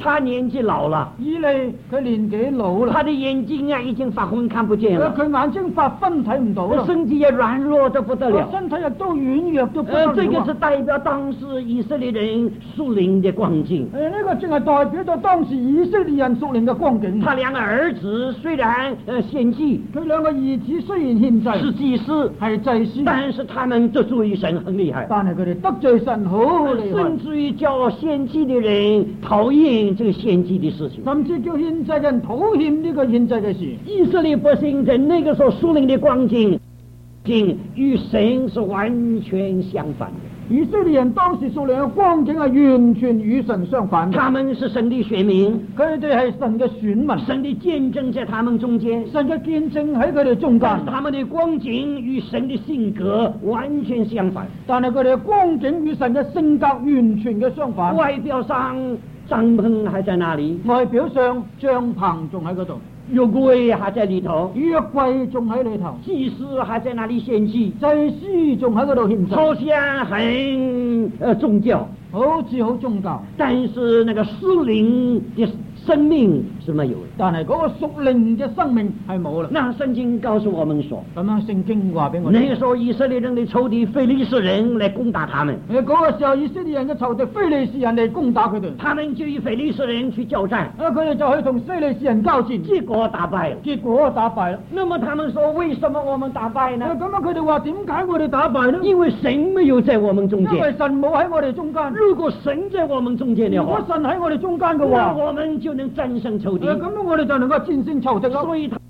Speaker 2: 他年紀老了，
Speaker 1: 二嚟佢年紀老啦，
Speaker 2: 他的眼睛啊已經發昏，看不見了，
Speaker 1: 佢眼睛發昏睇唔到啦，
Speaker 2: 身體也軟弱得不得了，
Speaker 1: 身體亦都軟弱到不得了。
Speaker 2: 呃，這個是代表當時以色列人屬靈的光景。
Speaker 1: 誒，呢個正係代表咗當時以色列人屬靈嘅光景。
Speaker 2: 他兩個兒子雖然呃獻祭，
Speaker 1: 佢兩個兒子雖然獻祭，
Speaker 2: 是祭司，
Speaker 1: 係祭司，
Speaker 2: 但是他們得罪神很厲害，
Speaker 1: 但係佢哋得罪神好厲害，
Speaker 2: 甚至於叫獻祭的人討厭這個獻祭的事情，
Speaker 1: 甚至叫獻祭嘅人討厭呢個獻祭嘅事。
Speaker 2: 以色列百姓在那個時候屬靈的光景，景與神是完全相反的。
Speaker 1: 以色列人當時屬靈嘅光景係完全與神相反嘅。
Speaker 2: 他們是神的選民，
Speaker 1: 佢哋係神嘅選民，
Speaker 2: 神的見證在他們中間，
Speaker 1: 神嘅見證喺佢哋中間。
Speaker 2: 他們的光景與神的性格完全相反，
Speaker 1: 但係佢哋嘅光景與神嘅性格完全嘅相反。
Speaker 2: 外表上帳篷還在那裡，
Speaker 1: 外表上帳篷仲喺嗰度，
Speaker 2: 約櫃還在裡頭，
Speaker 1: 約櫃仲喺裡頭，
Speaker 2: 祭司還在那裡獻祭，
Speaker 1: 祭司仲喺嗰度獻祭，
Speaker 2: 好像很呃宗教，
Speaker 1: 好似好宗教，
Speaker 2: 但是那個屬靈的生命是沒有的。
Speaker 1: 但係嗰個屬靈嘅生命係冇啦。
Speaker 2: 那聖經告訴我們說，
Speaker 1: 咁樣聖經話俾我
Speaker 2: 那
Speaker 1: 哋，
Speaker 2: 個時候以色列人的仇敵非利士人來攻打他們，
Speaker 1: 誒嗰個時候以色列人嘅仇敵非利士人嚟攻打佢哋，
Speaker 2: 他們就與非利士人去交戰，
Speaker 1: 啊佢哋就去同非利士人交戰，
Speaker 2: 結果打敗了。
Speaker 1: 結果打敗啦。
Speaker 2: 那麼他們說，為什麼我們打敗呢？
Speaker 1: 咁樣佢哋話點解我哋打敗呢？
Speaker 2: 因為神沒有在我們中
Speaker 1: 因為
Speaker 2: 間。
Speaker 1: 神冇喺我哋中間。
Speaker 2: 如果神在我們中間的
Speaker 1: 如果
Speaker 2: 話，
Speaker 1: 神喺我哋中間嘅
Speaker 2: 那
Speaker 1: 話，
Speaker 2: 我們就能戰勝仇敵。
Speaker 1: 咁樣我哋就能夠戰勝仇敵啦。
Speaker 2: 所以他